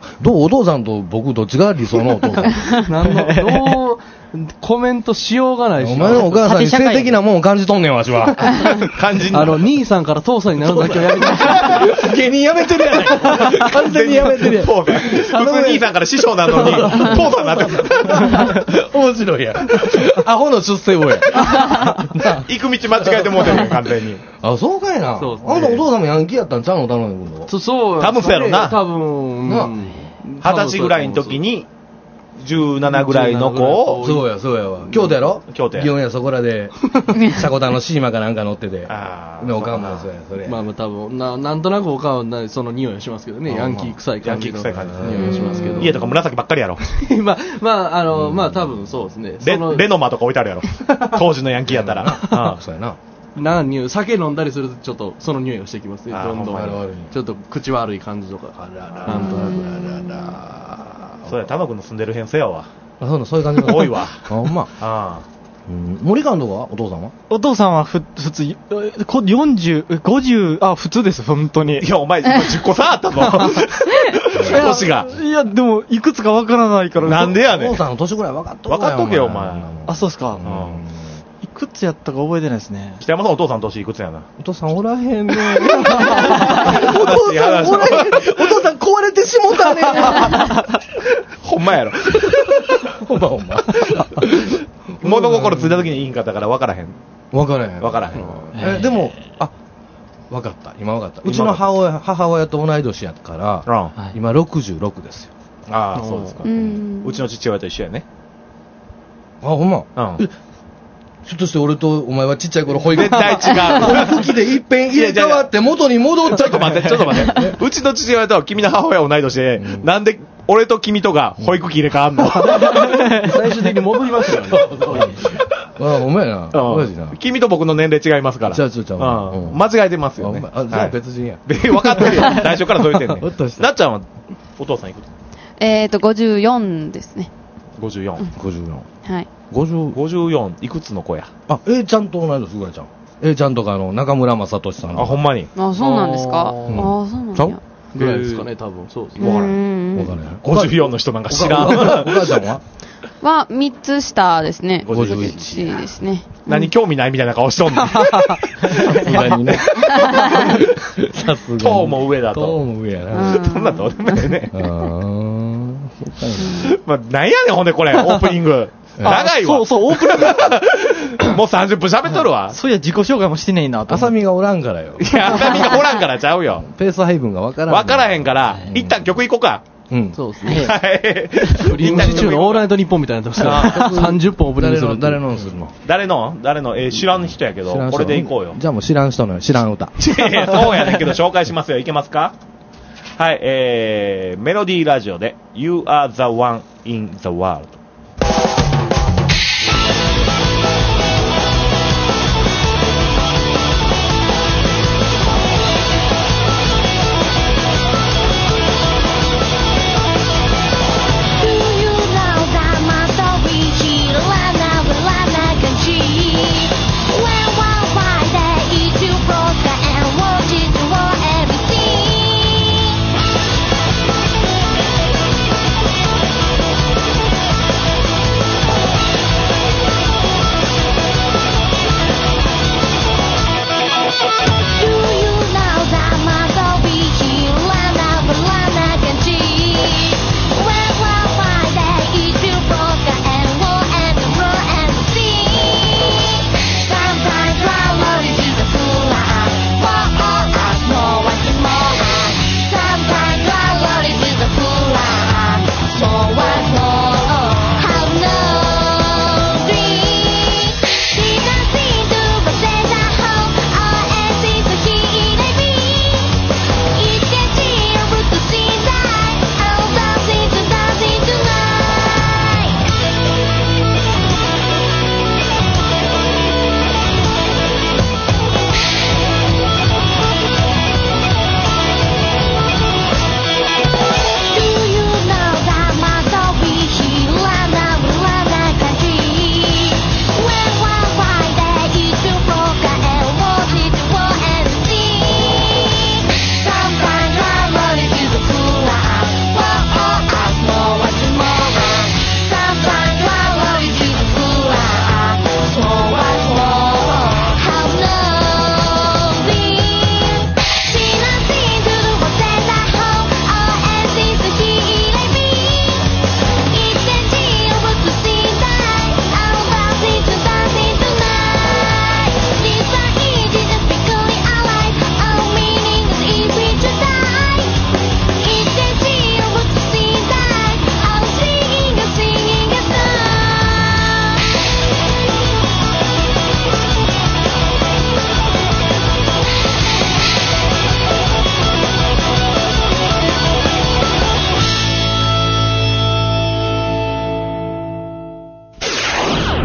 A: どうお父さんと僕どっちが理想のお父さん
D: なんのどうコメントしようがないし。
A: お前のお母さんに性的なもんを感じとんねん、わしは。
B: 感じん
D: あの、兄さんから父さんになるのだけはやめてほしい。
A: 芸人やめてるやないか。完全にやめてるやん。
B: そうね。普通兄さんから師匠なのに、父さんになってる。
A: 面白いやん。アホの出世王や。
B: 行く道間違えてもうてるねん、完全に。
A: あ、そうかいな。
D: そうですね
A: あんたお父さんもヤンキーやったんちゃうの、田辺君の。
D: そそう
B: 多分そうやろな
D: 多分、
A: な
D: うん
B: 二十歳ぐらいの時に、じゅうななぐらいの子を、
A: そうや、そうやわ。京都やろ
B: 京都や
A: 祇園やそこらで、シャコタンのシーマかなんか乗ってて。
B: あー
A: ね、おかんもそうや、それ。
D: まあまあ多分な、なんとなくおかんはなその匂いはしますけどね、
A: あー
D: ヤンキー臭い感じの
B: ヤンキー臭い感じ
D: 匂いはしますけど。
B: 家とか紫ばっかりやろ。
D: まあ、まあ、あの、まあ多分そうですね。
B: レ
D: その
B: レノマとか置いてあるやろ。当時のヤンキーやったら。
A: あそうやな。
D: な匂い酒飲んだりするとちょっとその匂いがしてきますね、
B: あー
D: どんどん
B: ほんまに
D: ちょっと口悪い感じとかなんとなく
B: そうや、玉君の住んでる辺せやわ。
A: あそうなそういう感じ
B: 多いわ
A: あ、ほんま。
B: あ
A: うん森監督はお父さんは
E: お父さんはふ普通、えこよんじゅう、ごじゅう、あ、普通です、本当に。
B: あ。いや、お前、じゅっこ差あったぞ。年が。
E: いや、でも、いくつかわからないから。
B: なんでやねん。
A: お父さんの年ぐらい分かっとけ
B: 分かっとけよお前
E: あ、そうですか。
B: うん
E: いくつやったか覚えてないですね。
B: 北山さんお父さん年いくつやな。
A: お父さんおらへんね。
B: お父さんおらへん。
A: お父さん壊れてしもたね。
B: ほんまやろ。
A: ほんまほんま。
B: 物心ついた時にいいんかったから分からへん。
A: 分からへん。
B: 分からへん
A: え、でも、あ、分かった。今分かった。うちの母親、母親と同い年やから、
B: うん。
A: 今ろくじゅうろくですよ。
B: ああ、そうですか。
C: うん
B: うちの父親と一緒やね。
A: あ、ほんま。
B: うん。
A: ひょっとして俺とお前はちっちゃい頃保育
B: 絶対違う。
A: 保育器でいっぺん入れ替わって元に戻っちゃ
B: ちょっと待って、ちょっと待って。うちの父親と君の母親は同い年で、
A: うん
B: なんで俺と君とが保育器入れ替わんの
D: 最終的に戻りましたよね。
A: あ、ほんまやな。マジな。
B: うん君と僕の年齢違いますから。
A: ちゃうちゃうちゃう
B: うん
A: うん
B: 間違えてますよね。
A: あ、じゃあ
B: はい
A: 別人や。
B: で分かってるよ。最初からそう言ってんね
A: ほっとした
B: なっちゃんは、お父さんいくつ
C: えっと、ごじゅうよんですね。
B: ごじゅうよん。
A: ごじゅうよん。
C: はい。
A: ごじゅう、
B: ごじゅうよん、いくつの子や。
A: あ、A ちゃんと同い年ぐらいちゃん。A ちゃんとかあの、中村雅俊さん
B: あ、ほんまに。
C: あ、そうなんですか。ああ
B: あ
C: ー、そうなん
A: ちゃう
C: や。
D: ぐらいですかね、多分。そうですね。
A: わからへ
C: うん
A: ん。わからへん。
B: ごじゅうよんの人なんか知らん。
A: お母ちゃんは
C: は、みっつ下ですね。
B: ごじゅういち
C: ごじゅういちですね。
B: 何興味ないみたいな顔しとんの。
A: さすがにね。さすがに。
B: 塔も上だと
A: 塔も上や
C: う
A: な。
C: ん
B: そんなんどうでもいいね
A: あ。ー、そうかい
B: まあ、なんやねん、ほんでこれ、オープニング。長いわ。
E: そうそう、オープニング。
B: もうさんじゅっぷん喋っとるわ。
E: そういや、自己紹介もしてねえなと
A: な。
E: 思って。
A: 浅見がおらんからよ。
B: いや、赤身がおらんからちゃうよ。
A: ペース配分がわからん。
B: わからへんから、一旦曲いこうか。
A: うん。
D: そうですね。
B: はい。
D: クリームシチューのオールナイトニッポンみたいになってましたよ。さんじゅっぽんオープニングする
A: 誰の、誰のするの
B: 誰の誰のえー知らん人やけど
A: 知らん、人
B: これでいこうよ。
A: じゃあもう知らん人の知らん歌。
B: いやいやそうやねんけど、紹介しますよ。いけますか？はい、えー、メロディーラジオで、You are the one in the world。
F: Everything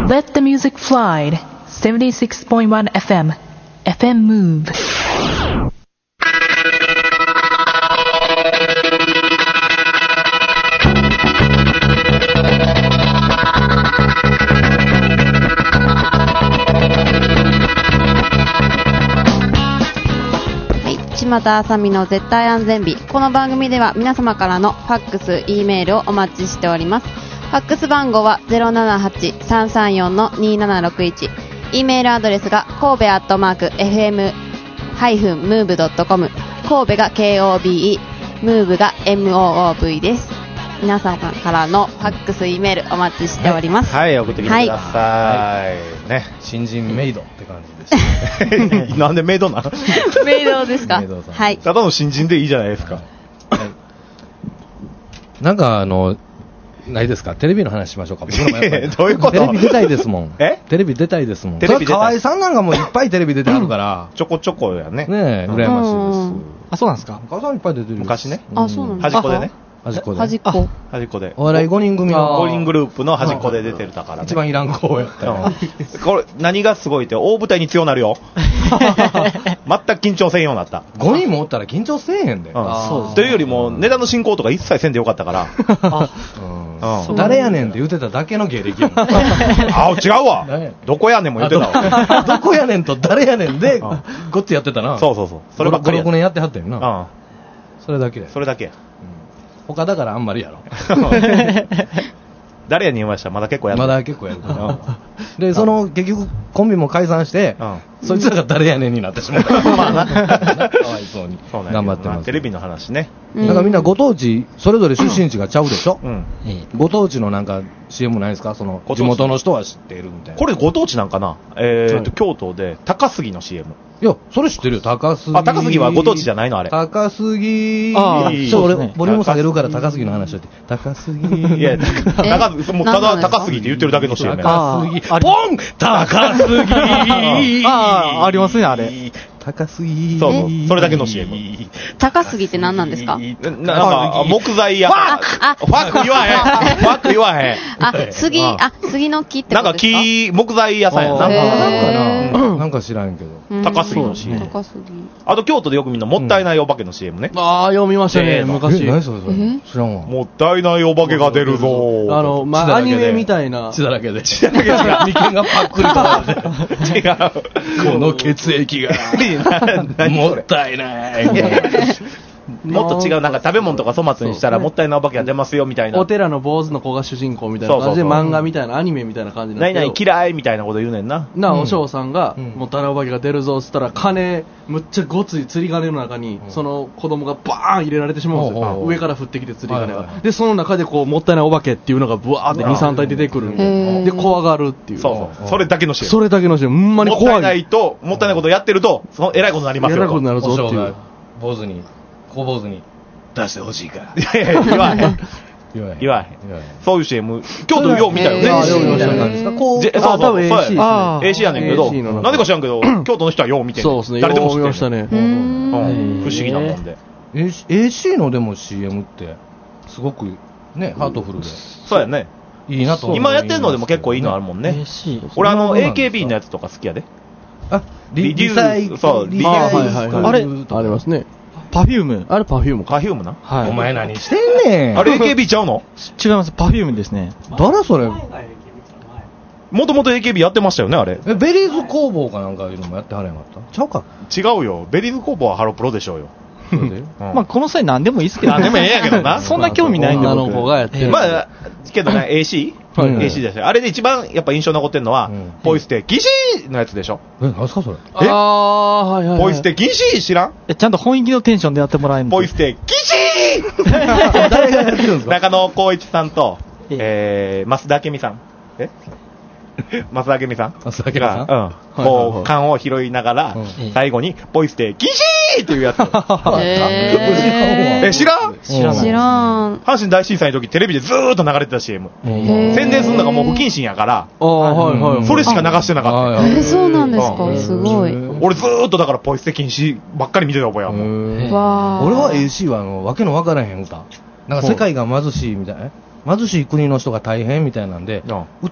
F: Let the music fly. seventy-six point one エフエム エフエム Move。
C: 島田あさみの絶対安全日。この番組では皆様からのファックス、E メールをお待ちしております。ファックス番号は ゼロななはち さんさんよん にななろくいち。E メールアドレスが神戸アットマーク エフエム ハイフン ムーブ ドットコム。神戸が ケーオービーイー、ムーブが エムオーオーブイ です。皆様からのファックス、E メールお待ちしております。
B: はい、はい、送ってきてください。はい、ね、
A: 新人メイドって感じです。
B: なんでメイドなの？
C: メイドですか？はい。
B: ただの新人でいいじゃないですか。はい、
A: なんかあの、ないですか？テレビの話しましょうか。僕のやっぱ
B: どういうこと？
A: テレビ出たいですもん。
B: え？
A: テレビ出たいですもん。
B: テレビ出たい。
A: 河合さんなんかもいっぱいテレビ出てあるから。
B: ちょこちょこやね。
A: ねえ、羨ましいです。
E: あ、そうなんですか？
A: 河合さんいっぱい出てる。
B: 昔ね。
C: あ、そうなんです
B: か。端っこでね。
A: 端っこで。
C: 端っこ。
B: 端っこで。
A: お笑いごにん組の。
B: ごにんグループの端っこで出てるだから、ね。
A: 一番いらん子やったよ。
B: これ、何がすごいって、大舞台に強なるよ。全く緊張せんようになった。
A: ごにんもおったら緊張せえへんで。
B: うん、そうです。というよりも、ネタの進行とか一切せんでよかったから。あ
A: うん、誰やねんって言ってただけの芸歴やん。あ、
B: 違うわ。どこやねんも言ってたわ。
A: どこやねんと誰やねんで、ごっつやってたな。
B: そうそうそう。そればっかりや。
A: ご、ろくねんやってはったよな。それだけや。
B: それだけや。
A: 他だからあんまりやろ。
B: 誰やに言いました？まだ結構やる。
A: まだ結構やる。で、その、結局、コンビも解散して、そいつらが誰やねんになってしまった。まあな。かわいそうに。頑張ってます。
B: テレビの話ね。
A: だからみんなご当地、それぞれ出身地がちゃうでしょ？ご当地のなんか シーエム ないですか？その、地元の人は知っているみたいな。
B: これご当地なんかな？えっと、京都で高杉の シーエム。
A: いや、それ知ってるよ、高杉。
B: あ、高杉はご当地じゃないのあれ。
A: 高杉。ああ、そう、俺、ボリューム下げるから高杉の話しといて。高杉。いや、
B: 高杉、もうただ高杉って言ってるだけの シーエム。
A: 高杉。ポン高杉。
E: ああ、ありますね、あれ。
A: 高杉。
B: そうそう、それだけの シーエム。
C: 高杉って何なんですか？
B: なんか、木材屋。ファックファック言わへん。ファック言わへん。
C: あ、杉、あ、杉の木ってことですか？
B: なんか木、木材屋さんやな。
A: なんかな。なんか知らんけど。
B: 高杉の シーエム。
C: 高杉。
B: あと京都でよくみんなもったいないお化けの シーエムね。
D: ああ、読みましたね、昔。
A: 何それそれ。知らんわ。
B: もったいないお化けが出るぞ。
D: あの、まあ、アニメみたいな。
A: 血だらけで。血だらけで。眉間がパックリと違う。この血液が。もったいない。
B: もっと違う、なんか食べ物とか粗末にしたらもったいないお化けが出ますよみたいな。
D: お寺の坊主の子が主人公みたいな感じで漫画みたいなアニメみたいな感じになって。
B: 何々嫌いみたいなこと言うねんな。
D: な、お嬢さんが、もったいないお化けが出るぞっつったら、金、むっちゃごつい釣り鐘の中に、その子供がバーン入れられてしまうんですよ。上から降ってきて釣り鐘が。で、その中でこう、もったいないお化けっていうのがブワーってに、さんたい出てくるんで、で、怖がるっていう。
B: そうそう。それだけのシーン。
D: それだけのシーン。ほんまに怖い。
B: もったいないと、もったいないことやってると、その偉いことになりますよ。
D: 偉いことになるぞっていう。
A: 坊主に、小坊主に。出してほしいから。
B: いやいや、言わへん。言わへん。そういう シーエム、京都よう見たよね。
A: エーシーみたいな感じですか？
B: こう、そうそうそう。エーシー エーシー やねんけど、なんでか知らんけど、京都の人はよう見てる。
D: そうですね。
B: 誰でも知ってる。
D: ましたね。
B: 不思議なもんで。
A: エーシー のでも シーエムって、すごくね、ハートフルで。
B: そうやね。
A: いいなと。
B: 今やってるのでも結構いいのあるもんね。俺あの、エーケービー のやつとか好きやで。
A: あ、リデュース。そう、リデュース。
D: あれ、ありますね。パフューム。あれパフュームか。
B: パフュームな。
A: はい。お前何してんねん。
B: あれ エーケービー ちゃうの？
E: 違います。パフュームですね。
A: 誰それ？
B: もともと エーケービー やってましたよね、あれ。
A: え、ベリーズ工房かなんかいうのもやってはれんかった？ちゃうか？
B: 違うよ。ベリーズ工房はハロプロでしょうよ。
E: まあ、この際何でもいいっすけど。
B: 何でもええやけどな。
E: そんな興味ないんだ
D: 女の子がやってる。
B: まあ、けどね、エーシー？ エーシー ですよ。あれで一番やっぱ印象残ってるのは、ポイ捨て禁止のやつでしょ。
A: え、何すかそれ？
D: ああ、はいはい。
B: ポイ捨て禁止知らん？
E: ちゃんと本気のテンションでやってもらえる
B: ポイ捨て禁止
A: 誰がやってるんですか？
B: 中野光一さんと、えー、増田明美さん。え増田明美さん
A: 増田明美さん
B: が、うん。こう、缶を拾いながら、最後に、ポイ捨て禁止っていうやつ。え、知らん？
C: 知らん。知らん。
B: 阪神大震災の時テレビでずーっと流れてた シーエム。宣伝するのがもう不謹慎やから、それしか流してなかった。
C: え、そうなんですか？すごい。
B: 俺ずーっとだからポイ捨て禁止ばっかり見てた覚えやもん。
C: わー。
A: 俺は エーシー はあの、わけのわからへん歌。なんか世界が貧しいみたいな。貧しい国の人が大変みたいなんで、歌。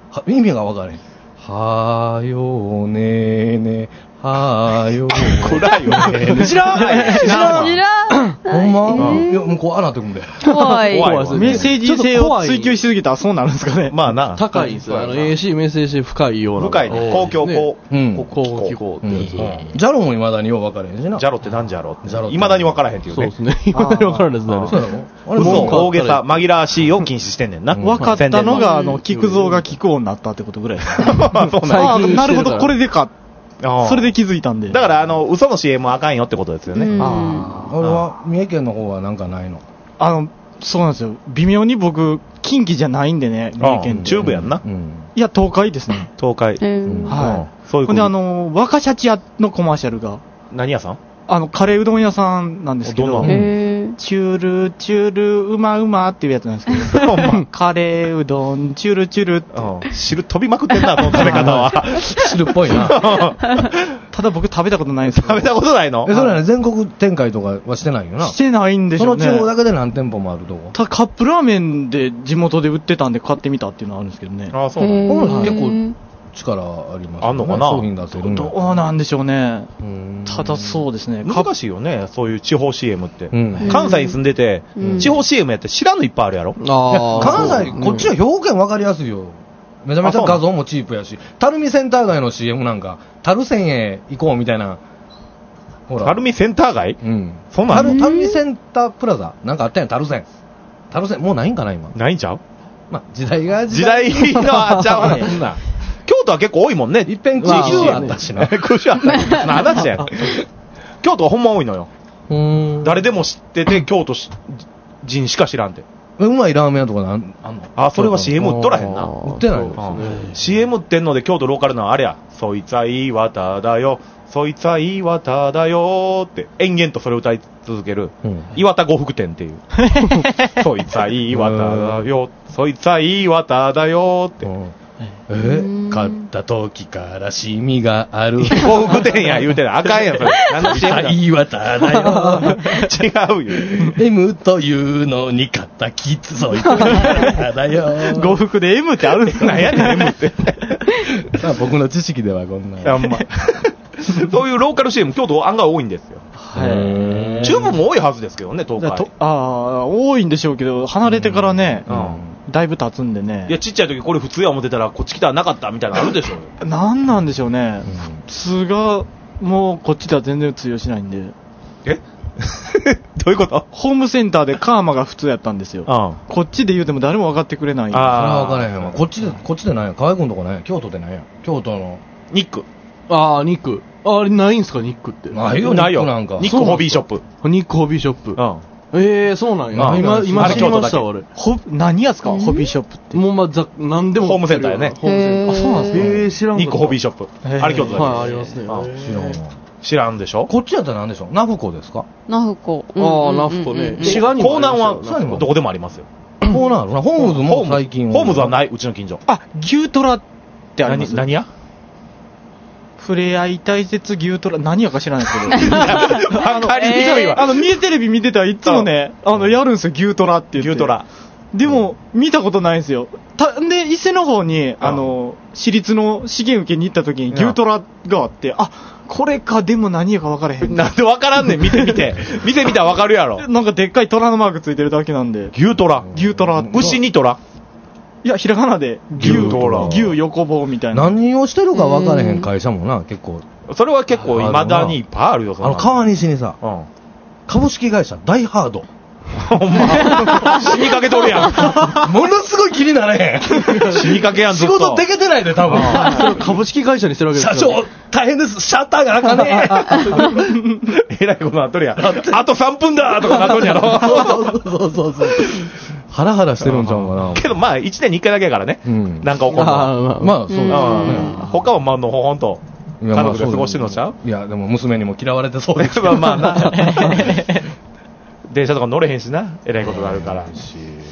A: は意味が分からへん。はーよーねーねはーよー。
B: 暗いよね。
A: 知らん知らん
C: 知らん。
A: ほんま、いや、もう怖くなってくんで。
C: 怖い。
B: 怖いわ
E: メッセージ性を追求しすぎたらそうなるんですかね。
B: まあな。
D: 高いんですよ。あの、エーシー メッセージ深いような。
B: 深いね。公共
D: ね
B: 公、
A: うん
D: 公共機構ってやつ。
A: うんジャロも未だによう分からへんしな。
B: ジャロってなんじゃろって。
A: ジャロって
B: 未だに分からへんっていうね。
D: そうですね。今だに分からないですね。
A: そうやろあれ
B: 嘘、
A: もう
B: 大げさ、紛らわしいを禁止してんねんな。
E: 分かったのが、あの、
C: うん
E: 菊蔵が菊王になったってことぐらいですね。
B: そうなん
E: ああ、なるほど、これでか。
B: あー
E: それで気づいたんで。
B: だから、あの、嘘の シーエム はあかんよってことですよね。
C: うん
A: あー俺は、三重県の方はなんかないの。
E: あの、そうなんですよ。微妙に僕、近畿じゃないんでね、三重県って。
B: 中部やんな。
A: うん。
E: いや、東海ですね。
B: 東海。
C: うん
E: はい。
B: そういうこと。
E: ほんで、あの、若シャチ屋のコマーシャルが、
B: 何屋さん
E: あの、カレーうどん屋さんなんですけど
B: どんな、
C: へー
E: チュール、チュール、うまうまっていうやつなんですけど、カレーうどん、チュルチュルって。
B: うん。汁飛びまくってんな、この食べ方は。
A: 汁っぽいな。
E: ただ僕食べたことないんですけど。
B: 食べたことないの
A: え、それはね、全国展開とかはしてないよな。
E: してないんでし
A: その
E: ょうね。
A: 地方だけで何店舗もあるとこ。
E: ただカップラーメンで地元で売ってたんで買ってみたっていうのはあるんですけどね。
B: ああ、そうな
C: へ
B: の
C: ー
A: この結構力ありますよね。
B: あんのかな
A: 商品出せるんだ
E: どうなんでしょうね。
A: うん
E: ただそうですね。
B: 難しいよね、そういう地方 シーエム って。
A: うん
B: 関西に住んでて、
C: うん
B: 地方 シーエム やって知らんのいっぱいあるやろ。
A: いや
D: あ
A: 関西、こっちは兵庫県分かりやすいよ。めちゃめちゃ画像もチープやし、垂水センター街の シーエム なんか、垂線へ行こうみたいな。ほら。
B: 垂水センター街
A: うん。
B: そんなん
A: 垂垂水センタープラザなんかあったやん、垂線。垂線、もうないんかな、今。
B: ないんちゃう
A: まあ、時代が
B: 時代のあっちゃうわね。
A: そんな。
B: 京都は結構多いもんね。
A: いっぺん地域空あったしな。
B: 空襲あったし。な話やん。京都はほんま多いのよ。
A: うーん。
B: 誰でも知ってて、京都し人しか知らんて。
A: うまいラーメン屋とかなんあんの
B: あ、それは シーエム 売っとらへんな。
A: 売ってないの
B: うん シーエム 売ってんので京都ローカルなのはあれや。そいつはいいわただよ。そいつはいいわただよって延々とそれを歌い続ける。
A: うん
B: 岩田呉服店っていう。そいつはいいわただよ。そいつはいいわただよって。
A: うんえ買った時からシミがある。
B: 呉服店や言うてる。あかんやん、それ。何の シーエム だ
A: いいわただよ。
B: 違うよ。
A: M というのに買ったキッズそいつがだよ。
E: 呉服で M ってあるんですか
B: 何やねん、M って。
A: まあ僕の知識ではこんな。
B: あんま。そういうローカル シーエム、京都案外多いんですよ。
A: へー
B: 中部も多いはずですけどね、東海。
E: だとああ、多いんでしょうけど、離れてからね、
B: うん
E: だいぶ経つんでね。
B: いや、ちっちゃい時これ普通や思ってたら、こっち来たらなかったみたいなのあるでしょうよ。
E: なんなんでしょうね。普通が、もうこっちでは全然通用しないんで。
B: えどういうこと
E: ホームセンターでカーマが普通やったんですよ。
B: うん。
E: こっちで言うても誰も分かってくれない。
A: それ
B: あ
A: は分からへんわ。こっちで、こっちでなんや。河合くんとこなんや。京都でなんや。京都の。
B: ニック。
D: ああ、肉。あれないんすか、ニックって。
A: ないよ、
B: ないよ。
A: ニックなんか。
B: ニックホビーショップ。
D: ニックホビーショップ。
B: うん。
D: ええー、そうなんや。
B: うん
D: 今、今
B: あれ
D: 知りました、
B: 京都
D: 俺。
E: ほ何やつか、ホビーショップって。
D: もうまあ、ざ、なんでも。
B: ホームセンターやね
D: ホームセンター。
C: へー
D: あ、そうなんですか。ええー、知らんかった
B: ニックホビーショップ。
E: へー
B: あれ京都だけ。
D: はい、ありますね。
B: うん
A: 知らんわ。
B: 知らんでしょ
A: こっちやったら何でしょうナフコですか
C: ナフコ。
D: ああ、ナフコね。滋賀に
B: 江南は
A: そうやね
B: どこでもありますよ。
A: こうなるな。ホームズも最近
B: ホームズはない、うちの近所。
E: あ、牛トラってあります
B: 何、何や
E: ふれあい大切牛トラ、何やか知らないですけど。
B: わかりにくいわ。
E: あの、家テレビ見てたらいつもね、あの、やるんですよ、牛トラって言って。
B: 牛トラ。
E: でも、見たことないんですよ。た、で、伊勢の方に、あの、私立の試験受けに行った時に牛トラがあって、あ、これか、でも何やか分からへん。
B: なんでわからんねん、見てみて。見てみたらわかるやろ。
E: なんかでっかい虎のマークついてるだけなんで。
B: 牛トラ。
E: 牛トラ。
B: 牛にトラ。
E: いや、ひらがなで、牛、
B: 牛トラ
E: 牛横棒みたいな。
A: 何をしてるか分からへん会社もな、結構。
B: それは結構未だにいっぱいあるよ、そんな
A: あの、川西にさ、
B: うん。
A: 株式会社ダイハード。
B: ほんま。死にかけとるやん。
A: ものすごい気になれへん。
B: 死にかけやん、ず
A: 仕
B: っと。
A: 事できてないで、多分。
D: それを株式会社にしてるわけですか
A: 社長、大変です。シャッターが開かね
B: えらいことなっとるやん。あとさんぷんだとかなっとるやろ。
A: え。そうそうそうそう。ハラハラしてるんちゃうかな。
B: けどまあ、いちねんにいっかいだけやからね。
A: うん
B: なんか起こるのは。
D: あーまあ
A: まあ、そうです
B: うん
A: ね。
B: 他はまあ、のほほんと、
A: いやまあ
B: 家族で過ごしてるのちゃう
A: いや、でも娘にも嫌われてそうですけ
B: ま
A: ど。
B: あまあな。電車とか乗れへんしな。えらいことがあるから。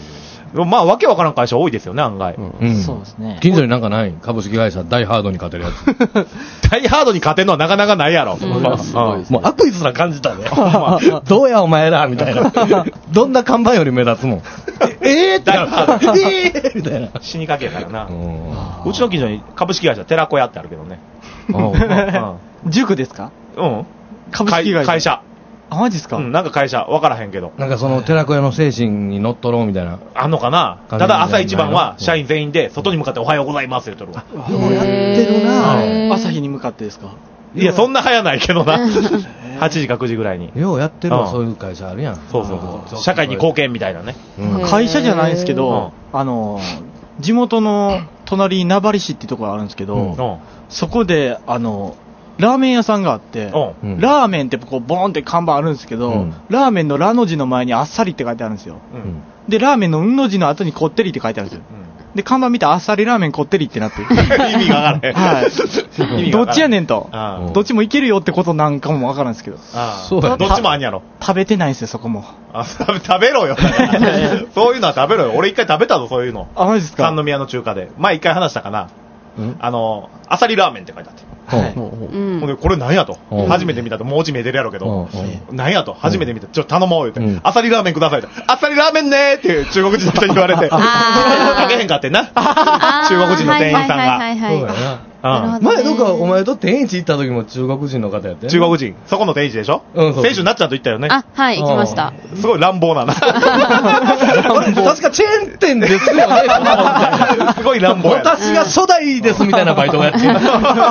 B: まあ、わけわからん会社多いですよね、案外。
A: うん。
E: そうですね。
A: 近所になんかない株式会社ダイハードに勝てるやつ。
B: ダイハードに勝てるのはなかなかないやろ。
A: うん、もう悪意すら感じたね。どうやお前らみたいな。どんな看板より目立つもん。えーってなる。えーみたいな。
B: 死にかけたらな。うちの近所に株式会社寺子屋ってあるけどね。
E: 塾ですか？
B: うん。
E: 株式会社。
B: 会社。
E: あ、マジっすか？
B: うん、なんか会社、わからへんけど。
A: なんかその寺子屋の精神に乗っ取ろうみたいな。
B: あんのかな？ただ朝一番は社員全員で外に向かっておはようございますって言っとるわ。
A: ようやってるな。
E: 朝日に向かってですか？
B: いや、そんな早ないけどな。はちじかくじぐらいに。
A: ようやってるわ、そういう会社あるやん。
B: そうそうそう。社会に貢献みたいなね。
E: 会社じゃないですけど、あの、地元の隣に名張市っていうところがあるんですけど、そこで、あの、ラーメン屋さんがあって、うん、ラーメンってこうボーンって看板あるんですけど、うん、ラーメンのラの字の前にあっさりって書いてあるんですよ。うん、で、ラーメンのんの字の後にこってりって書いてあるんですよ。うん、で、看板見てあっさりラーメンこってりってなってる。
B: 意味がわからへん。
E: はい。どっちやねんと。どっちもいけるよってことなんかもわからんですけど。
B: あそうだ、どっちもあんやろ。
E: 食べてないんですよ、そこも。
B: あ、食べろよ。そういうのは食べろよ。俺一回食べたぞ、そういうの。
E: あ、マジですか？
B: 三宮の中華で。前一回話したかな。あの、あさりラーメンって書いてあって。はい、ほんで、これ何やと。初めて見たと、文字見えてるやろうけど、何やと。初めて見た。ちょっと頼もう言って。あさりラーメンくださいと。あさりラーメンねーっていう中国人の人に言われて。あげへんかってんな。中国人の店員さんが。そうだな。
A: 前どっかお前と天一行った時も中国人の方やって。
B: 中国人。そこの天一でしょ？うん、そう。選手になっちゃんと行ったよね。
C: あ、はい、行きました。
B: すごい乱暴なな。確
A: かチェーン店ですよね。
B: すごい乱暴や。
A: 私が初代ですみたいなバイトをやってる。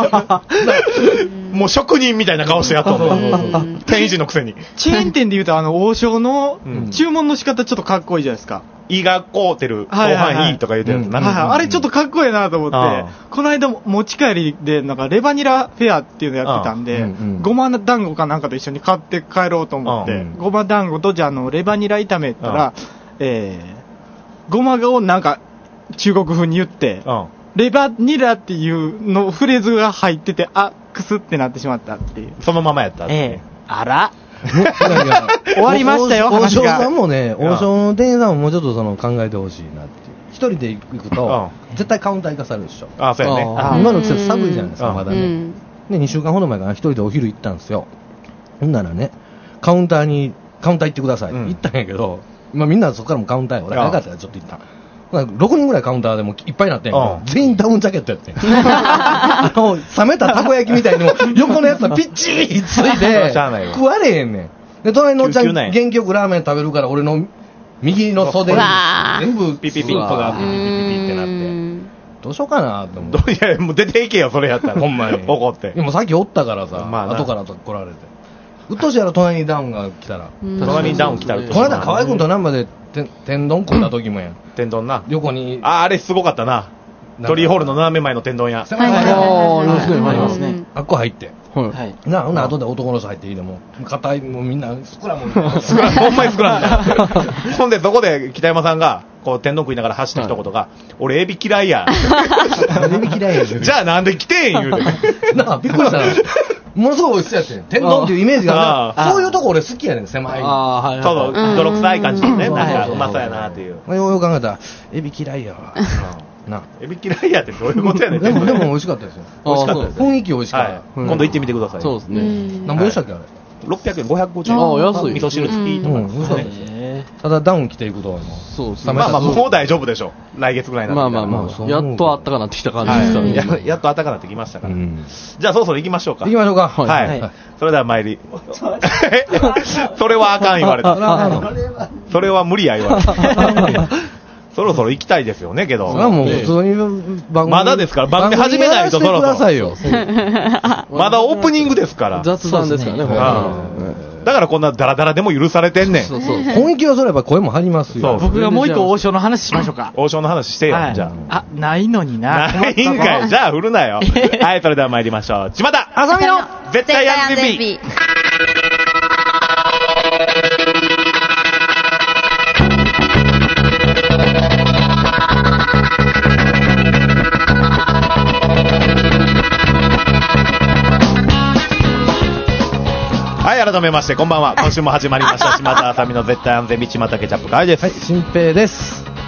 B: もう職人みたいな顔してやっとん店員人のくせに。
E: チェーン店で言うと、あの、王将の注文の仕方ちょっとかっこいいじゃないですか。
B: 胃がこうてる、ご飯いいとか言うてるやつな。
E: はい、あれちょっとかっこいいなと思って、この間持ち帰りで、なんかレバニラフェアっていうのやってたんで、ごま団子かなんかと一緒に買って帰ろうと思って、ごま団子とじゃあの、レバニラ炒めったら、えー、ごまをなんか中国風に言って、レバニラっていうのフレーズが入ってて、あ、クスってなってしまったっていう。
B: そのままやったって。
E: ええ。あら終わりましたよ、
A: 話が。王将さんもね、王将の店員さんももうちょっとその考えてほしいなっていう。一人で行くと、絶対カウンター行かされるでしょ。
B: ああ、そうやね。
A: 今の季節寒いじゃないですか、まだね。で、にしゅうかんほど前から一人でお昼行ったんですよ。ほんならね、カウンターに、カウンター行ってください。行ったんやけど、まあみんなそこからもカウンターや。俺早かったからちょっと行った。ろくにんぐらいカウンターでもいっぱいになってんやけど、全員ダウンジャケットやってん。あの、冷めたたこ焼きみたいにも、横のやつはピッチリついて、食われへんねん。で、隣のおっちゃん、元気よくラーメン食べるから、俺の右の袖に、全部ピピピッとがピピピピってなって。どうしようかなって思う。
B: いや、もう出ていけよ、それやったら。ほんまに。怒って。
A: でもさっきおったからさ、後から来られて。うっとうしいやろ、隣にダウンが来たら。
B: 隣にダウン来たら。
A: この間、河合君と難波で天丼食った時もやん。
B: 天丼な。
A: 横に。
B: あ、あれすごかったな。トリーホールの斜め前の天丼屋。
A: はいはいはい。ありますね。あっこ入って。はい。な、ほんな後で男の人入っていいでも、硬い、もうみんな、スクラム。
B: スクラム、ほんまにスクラム。ほんで、そこで北山さんが、こう、天丼食いながら走った一言が、俺エビ嫌いや。
A: エビ嫌いや。
B: じゃあなんで来てん言うて。
A: なあ、びっくりしたな。ものすごい美味しそうやってん。天丼っていうイメージがある。そういうとこ俺好きやねん、狭い。
B: ああ、はい。そうそう、泥臭い感じのね、なんかうまそうやなっていう。
A: よう考えたら、エビ嫌いやわ。
B: な。エビ嫌いやってどういうことやねん。
A: でも、でも美味しかったですよ。
B: 美味しかったです。
A: 雰囲気美味しかった。
B: 今度行ってみてください。
A: そうですね。何本でしたっけあれ。
B: ろっぴゃくえん、ごひゃくごじゅうえん。
A: ああ、安い。
B: 味噌汁付きとか。美味しかったですよ。
A: ただダウン着ていくと、
B: そうですね。まあまあ、もう大丈夫でしょう。来月ぐらいになって。
D: まあまあまあ、やっと暖かくなってきた感じです
B: からね。やっと暖かくなってきましたから。じゃあそろそろ行きましょうか。
A: 行きましょうか。
B: はい。それでは参り。それはあかん言われた。それは無理や言われた。そろそろ行きたいですよね、けど。
A: それはもう普通に番組。
B: まだですから、番組始めないとそろそろ。まだオープニングですから。
D: 雑談ですからね、
B: だからこんなダラダラでも許されてんねん。
A: 本気をすれば声も張りますよ。
E: 僕がもう一個王将の話しましょうか。
B: 王将の話してよ、じゃ
E: あ。あ、ないのにな。
B: ないんかい。じゃあ振るなよ。はい、それでは参りましょう。ちまた
C: あさみの
B: 絶対安全日。はい、改めましてこんばんは。今週も始まりました島田あさみの絶対安全日ちまたケチャップ会です。
A: はい、新平です。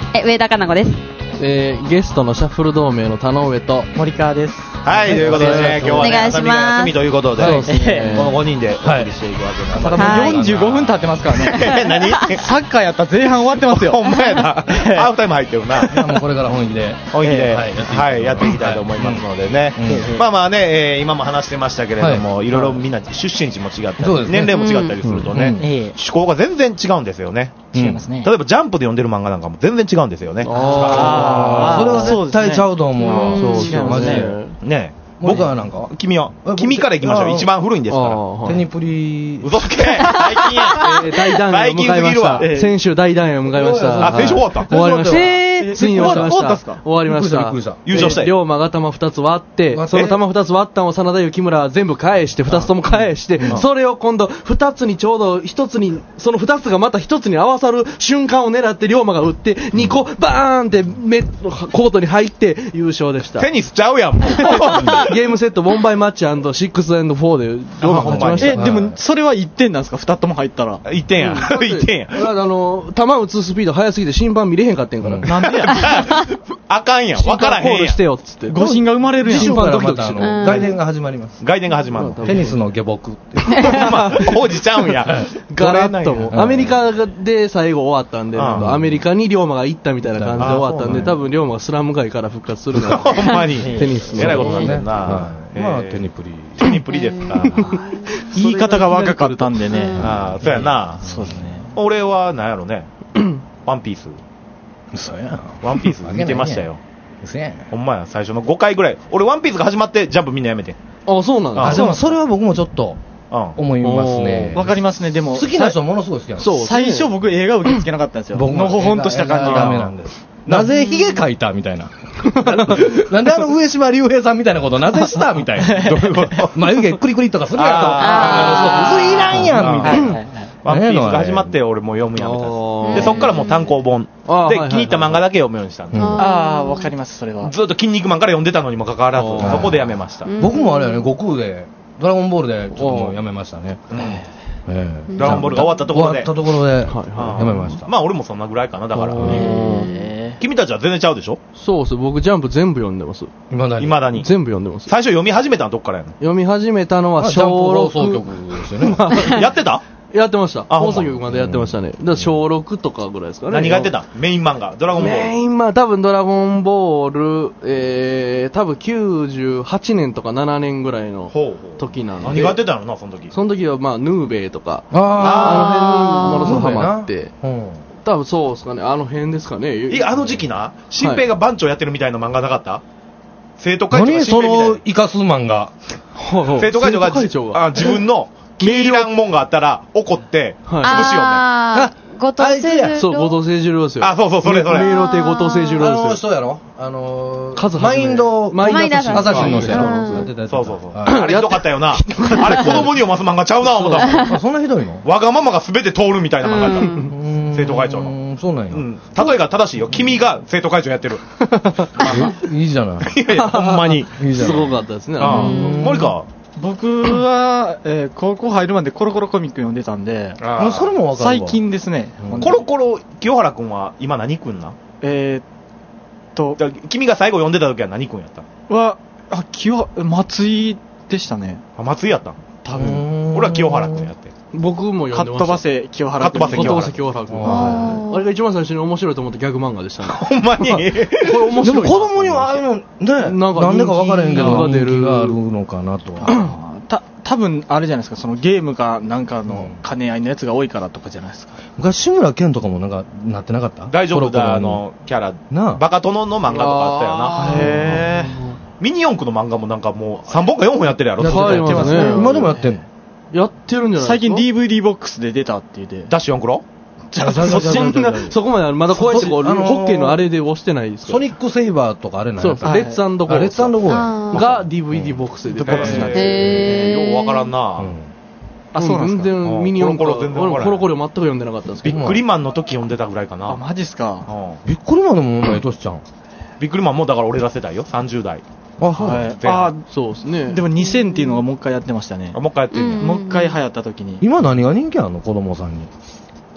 C: え、上田かな子です。
D: えー、ゲストのシャッフル同盟の田上と
E: 森川です。
B: はい、ということでね、今日はね、
C: お願いします
B: 朝見が休みということで、
D: そうですね
B: このごにんでお送りしていくわけなんで
E: ただもうよんじゅうごふん経ってますからね。
B: 何
E: サッカーやったら前半終わってますよ。
B: ほんまやな。ハーフタイム入ってるな。
A: いやもうこれから本気で。
B: 本気で、
A: はい
B: はい、やっていきたいと思いますのでね。
A: うん
B: まあまあね、えー今も話してましたけれども、いろいろみんな出身地も違ったり、
A: そうですね
B: 年齢も違ったりするとね、
A: うんうん
E: ええ
B: 趣向が全然違うんですよね。
A: うん
E: 違いますね。
B: 例えばジャンプで読んでる漫画なんかも全然違うんですよね。
E: あー
A: それは絶対ちゃうと思うわ。
D: そうそう
A: マジで。
B: ねえ。
A: 僕はなんか
B: 君は
A: あ
B: 君から行きましょう。
A: あー
B: 一番古いんですから。
D: はい
A: テニプリ。
B: 嘘つけ最近や
D: えー大団円を迎えまし
B: 最近すぎるわ
D: た。先週大団円を迎えました。
B: あ先週終わった
D: 終わりました。
A: え
E: ー
D: ついに終わりました。
E: 終わったっすか
D: 終わりました。
A: びっくりしたびっく
B: 優勝したよ
D: 龍馬が玉二つ割って
A: 割っ、て
D: その玉二つ割ったのを真田幸村は全部返して、二つとも返して、それを今度二つにちょうど一つに、その二つがまた一つに合わさる瞬間を狙って龍馬が打って、二個バーンってメコートに入って優勝でした。
B: テニスちゃうやん、もう。
D: ゲームセットボンバイマッチ&シックスアンドフォーで龍馬勝ちました。
E: え、でも、それはいってんなんですか二つとも入ったら。
B: いってんや。いってんや。
D: あの、球打つスピード速すぎて審判見れへんかってんから。
E: なんでや。
B: あかんやん。わからへんやん
D: コールして。よっつって。
E: 誤審が生まれるやん。
A: 次週からまたあ
C: うん
A: の、外伝が始まります。
B: 外伝が始まるの。
A: テニスの下僕って。
B: まあ、王子ちゃうんや。
D: ガラッともう。
A: うん
D: アメリカで最後終わったんで、
B: うん
D: なんかアメリカに龍馬が行ったみたいな感じで終わったんで、
A: あ
D: 多分龍馬がスラム街から復活するから。
B: ほんまに。
D: テニスの
B: えらいことになってんな
A: は。いまあ、
B: えー
A: テニプリ。
B: テニプリですか。
E: 言い方が若かったんでね。
B: ああ、そうやな。
E: そうですね。
B: 俺は、なんやろね。ワンピース。
A: 嘘や
B: ワンピース見てましたよ。
A: 嘘やん。
B: ほんまや、最初のごかいぐらい。俺、ワンピースが始まって、ジャンプみんなやめてん。
D: あ、そうなん
B: あ
D: だ。
A: でもそれは僕もちょっと
B: うん。
A: 思いますね。
E: わかりますね、でも。
A: 好きな人ものすごい好きなんです
D: そう
E: 最初僕映画受け付けなかったんですよ。
A: 僕も
E: のほほんとした感じ
A: ダメ
E: が。
A: なんです。なぜヒゲ描いたみたいな。なんであの上島竜兵さんみたいなことなぜしたみたいな。どういうこと眉毛クリクリとかするやんと。
C: あー
A: それいらんやんみたいな。
B: ワンピースが始まって、俺もう読むやめたん
D: あー
B: です。で、そっからもう単行本。で、
D: あーはいはいはい
B: 気に入った漫画だけ読むようにしたんです。
E: ああ、わかります、それは。
B: ずっと筋肉マンから読んでたのにもかかわらず、
D: あー
B: そこでやめました。
C: うん
A: 僕もあれやね、悟空で、ドラゴンボールでちょっともうやめましたね。
B: うん
A: ええ
B: ドラゴンボールが終わったところで
A: 終わったところで、
D: はい
B: あー
A: やめました。
B: まあ俺もそんなぐらいかな、だから。
E: へ
B: 君たちは全然ちゃうでしょ
D: そうです。僕ジャンプ全部読んでます。
A: 未だに。
B: 未だに。
D: 全部読んでます。
B: 最初読み始めたのどっからやの
D: 読み始めたのは
A: ジャンプ
D: 小
A: 放送
D: ろく。
A: 局ですよね。
B: やってた
D: やってました。
B: あ
D: 放送局までやってましたね。だから小ろくとかぐらいですかね。
B: 何がやってたメイン漫画、ドラゴンボール。
D: メインまあ多分ドラゴンボール、えー、多分きゅうじゅうはちねんとかななねんぐらいの
B: ほうほう。
D: 時なんで。
B: 何がやってたのな、その時。
D: その時はまあヌーベイとか、
A: あ
D: あの辺にものすごくハマって、
A: うん。
D: 多分そうですかね、あの辺ですかね。
B: え、あの時期な、新平が番長やってるみたいな漫画なかった生徒会長が
A: 何そ
B: 新平みたいな
A: のイカスマンが。
B: 生徒会長が
D: 生徒会長が
B: あ自分の気に入らんもんがあったら怒って
D: はい
B: 潰しようね。
C: あー、後藤清十郎。
D: そう、後藤清十郎ですよ。
B: あ、そうそう、それそれ。
D: 迷路亭後藤清十
A: あ
D: 郎ですよ。
A: の人やろあのー、
D: 数
A: マインド、
D: マインド
C: アサシン
A: アサシンの人やろ
C: うん
A: やってたやつ
B: そうそうそう。
A: はい
B: あれひどかったよな。あれ子供に読ます漫画ちゃうな、思ったもん。
A: あそんなひどいの
B: わがままが全て通るみたいな漫画だった。
C: う
A: うん
B: 生徒会長の
A: うんそうなんや。
B: うん。例えが正しいよ。君が生徒会長やってる。
A: いいじゃない。
B: いやいや、ほんまに。
A: いいじゃない。
D: すごかったですね。
B: ああ
A: うん
B: 森川。
E: 僕は、えー高校入るまでコロコロコミック読んでたんで、
A: もうそれもわかるわ。
E: 最近ですね。
A: うん
B: コロコロ、清原くんは今何くんなん
E: えーっと、
B: だから君が最後読んでた時は何くんやった
E: は、あ、清、松井でしたね。
B: あ松井やったん
E: 多
A: う
E: 分。
A: ん
B: 俺は清原くんやって。
D: 僕も
E: か
D: 読んでました。
E: っ飛ばせ清原
B: かっ飛ばせ
D: かっ飛ばせ
B: 清
D: 清原君。
A: あ
D: あれが一番最初に面白いと思ったギャグ漫画でしたね。
B: ほんまに。
D: これ面
A: でも
D: 白い。
A: 子供にはああいうの、ね、
D: なんか
A: なんでか分からへんけど、
D: 人気が出る
A: 人気があるのかなとは。
E: あーた、多分あれじゃないですか、そのゲームかなんかの兼ね合いのやつが多いからとかじゃないですか。
A: 昔、志村けんとかもなんか、なってなかった
B: 大丈夫だ、あ
A: コロコロ
B: の、キャラ。
A: なあ
B: バカ殿の漫画とかあったよな。
E: へ
B: ミニ四駆の漫画もなんかもうさんぼんかよんほんやってるやろ。
A: やってた
D: はい
A: やってますね
D: やってますね
A: 今でもやってんの
D: やってるんじゃないですか
E: 最近 ディーブイディー ボックスで出たって言って。
B: ダッシュ四クロ
A: じゃあ、そ
D: そそんな、そこまであるまだこうやってこう、
A: そあのー
D: ホッケーのあれで押してないですか
A: ソニックセイバーとかあれなん
D: そうです。
A: や
E: はい
D: レッツゴー。
A: あレッツゴーや。
C: あー
D: が ディーブイディー ボックスで出てます
E: ボックス
C: へー
B: ようわからんな。
A: うん
E: あ、そうなんですか。
D: 全然ミニ四駆
B: コロコロ全然わからん
D: 俺もコロコロ全く読んでなかったんですけど。
B: ビックリマンの時読んでたぐらいかな。
E: あ、マジっすか。
B: うん
A: びっくりまでもお前、トシちゃん。
B: ビックリマンもだから俺ら世代よ。さんじゅう代。
A: あ、そう。
E: はい。
B: 前半
E: あ、
D: そうですね。
E: でもにせんっていうのがもう一回やってましたね
B: あ。もう一回やってんねん。
C: うん
E: もう一回流行った時に。
A: 今何が人気あんの子供さんに。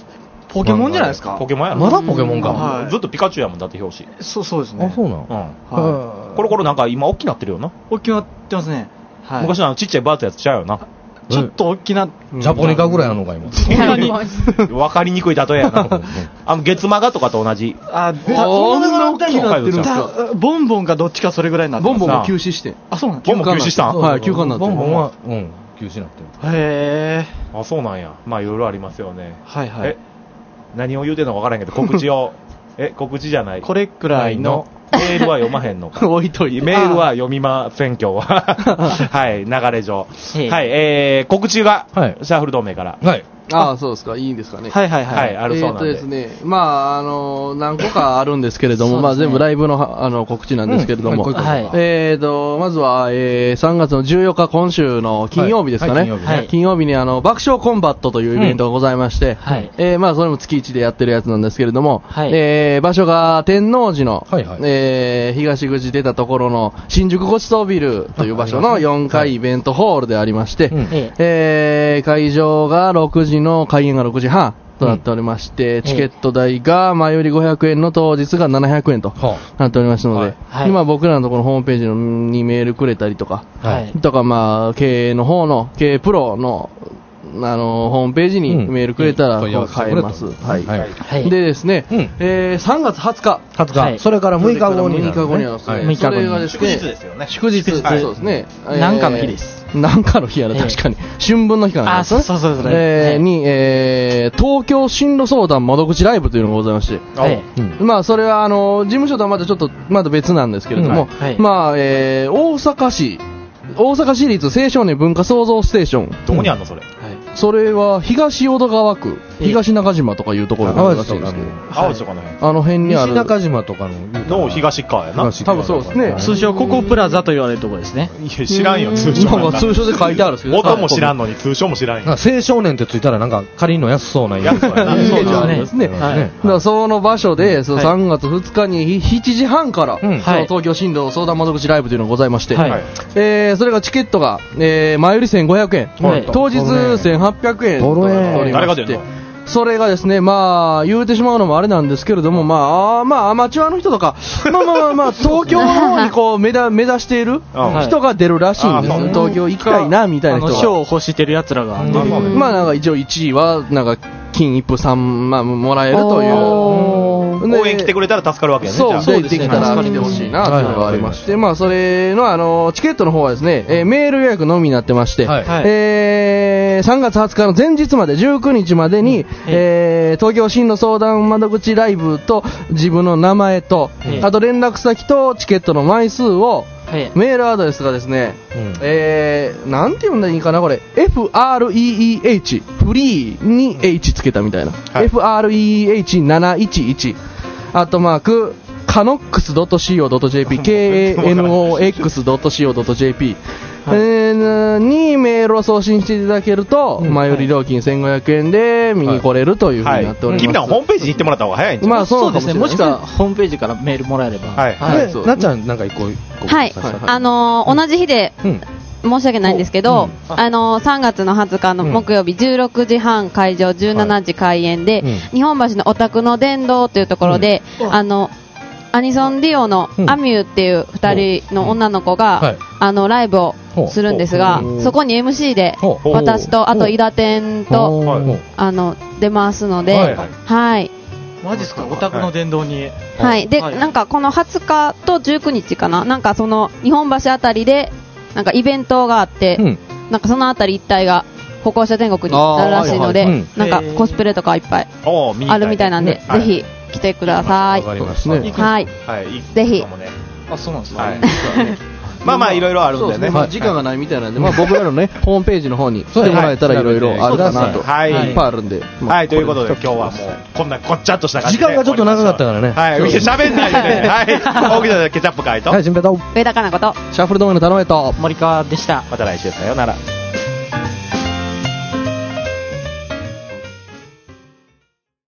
E: ポケモンじゃないですか。
B: ポケモンやろ。
A: まだポケモンか。
E: はい、
B: ずっとピカチュウやもんだって表紙。
E: そう、そうですね。
A: あ、そうなの。
B: うん。
E: はい。
B: コロコロなんか今大きなってるよな。
E: 大きなってますね。はい。
B: 昔のあのちっちゃいバーツやつちゃうよな。
E: ちょっと大きな。
A: ジャポニカぐらいあるのか、今。
E: そんなに。
B: わかりにくい例えやな。あの、月マガとかと同じ。
E: あ、
D: そんな大きくなってるんですか。
E: ボンボンがどっちかそれぐらいになって
D: ボンボンが休止して。
E: あ、そうなん
B: ボンボン休止したん
D: はい、休館になってる。
A: ボンボンは、うん、休止になってる。
E: へ
B: ー。あ、そうなんや。まあ、いろいろありますよね。
E: はいはい。
B: え、何を言うてんのかわからんけど、告知を。え、告知じゃない。
E: これくらいの。
B: メールは読まへんのか。
D: 置いといて。
B: メールは読みません、今日は。はい、流れ上。はい、えー、告知が、シャッフル同盟から。
A: はい。
D: ああ、そうですか。いいんですかね。
E: はいはいはい。
B: はい、あるそうなんで。
D: えっとですね、まあ、あの、何個かあるんですけれども、まあ、全部ライブの、あの、告知なんですけれども、えっと、まずは、えー、さんがつのじゅうよっか、今週の金曜日ですかね。金曜日に、あの、爆笑コンバットというイベントがございまして、えー、まあ、それも月いちでやってるやつなんですけれども、えー、場所が天王寺の、えー、東口出たところの新宿ごちそうビルという場所のよんかいイベントホールでありまして、えー、会場がろくじの開演がろくじはんとなっておりまして、うん、チケット代が前売りごひゃくえんの当日がななひゃくえんとなっておりますので、はい、今僕らのところのホームページにメールくれたりとか、はい、とかまあ経営の方の経営プロのあのホームページにメールくれたら買えます。はいはい、でですね、うんえー、さんがつはつか、
A: はつか、はい、それからむいかごになる、ね、
D: むいかごになる、はい、それがですね、
B: 祝日ですよね。
D: 祝日、はい、そうですね。
E: なんかの日です。
D: なんかの日やな、確かに。春分の日かな。
E: あ、そうそうそうそう。
D: えー、に、えー、東京進路相談窓口ライブというのがございまして、はいうん、まあ、それは、あの、事務所とはまたちょっと、まだ別なんですけれども、うんはい、まあ、えー、大阪市、大阪市立青少年文化創造ステーション。
B: どこにあんのそれ。
D: それは東淀川区、東中島とかいうところがあるらしいんですけど、
B: 淡路とかの辺、
D: あの辺にある
A: 西中島とかの
B: の東側やな、
D: 多分そうですね。
E: 通称ココプラザと言われるところですね。
B: いや知らんよ通称。
D: なんか通称で書いてあるんですけど、
B: 音も知らんのに通称も知らんよ。
A: 青少年ってついたらなんか借りんの安そうなイメ
D: ージですね。だからその場所でそうさんがつふつかにしちじはんから東京進路相談窓口ライブというのがございまして、えーそれがチケットがえー前売りせんごひゃくえん、当日せんはっぴゃくえん。
B: 誰が出るの？
D: それがですね、まあ、言うてしまうのもあれなんですけれども、まあ、まあ、アマチュアの人とか、まあまあまあ、東京の方にこう、目指、目指している人が出るらしいんですよ。東京行きたいな、みたいな人が。
E: 賞を欲してる奴らが。
D: まあ、なんか一応いちいは、なんか、金一封さんまんもらえるという。
B: 応援来てくれたら助かるわけやね。
D: そう、そうできたら来てほしいな、というのがありまして、まあ、それの、あの、チケットの方はですね、えー、メール予約のみになってまして、はい、えー、さんがつはつかの前日まで、じゅうくにちまでに、うん、えー、東京進路相談窓口ライブと、自分の名前と、うん、あと連絡先とチケットの枚数を、メールアドレスがですね、うん、えー、なんて読んだらいいかな、これ、エフアールイーイーエイチ、フリーに H つけたみたいな、はい、エフアールイーイーエイチななひゃくじゅういち、アットマーク、カノックスドットシーオードットジェーピー、ケーエーエヌオーエックスドットシーオードットジェーピー、はいえー、にメールを送信していただけると、うん、前売り料金せんごひゃくえんで見に来れるというふうになっております。
B: 君らホームページに行ってもらった方が早いんじゃない？
E: まあそうですね。もしくはホームページからメールもらえれば。
B: はい。
A: はい、なっちゃんなんか一個一個。
C: はい。あのー、同じ日で、うん申し訳ないんですけど、うん、あのさんがつのはつかの木曜日、うん、じゅうろくじはん会場じゅうしちじ開演で、はい、日本橋のお宅の殿堂というところで、うん、あのアニソンディオのアミューっていうふたりの女の子が、うんはい、あのライブをするんですが、そこに エムシー で私とあと伊田天とあの出ますので、はい、はい、
E: マジっすか、お宅の殿堂に。
C: はい、で、はい、なんかこのはつかとじゅうくにちかな、なんかその日本橋あたりでなんかイベントがあって、うん、なんかそのあたり一帯が歩行者天国になるらしいので、はいはい、なんかコスプレとかいっぱいあるみたいなんで、ぜひ来てください。
B: わかりました。はい、
C: はい、ぜひ。
E: あ、そうなんですね。
B: はいまあまあいろいろあるんでね。
D: まあ時間がないみたいなんで、まあ僕らのねホームページの方に来てもらえたらいろいろあるかなと。はい。いっぱいあるんで。
B: はい。ということで今日はもうこんなこっちゃっとした感じで。
A: 時間がちょっと長かったからね。
B: はい。喋んないでね。はい。大木田ケチャップ会と。
A: はい。新平と。
C: 上田かなこと。
D: シャッフルドームの田上と
E: 森川でした。
B: また来週さようなら。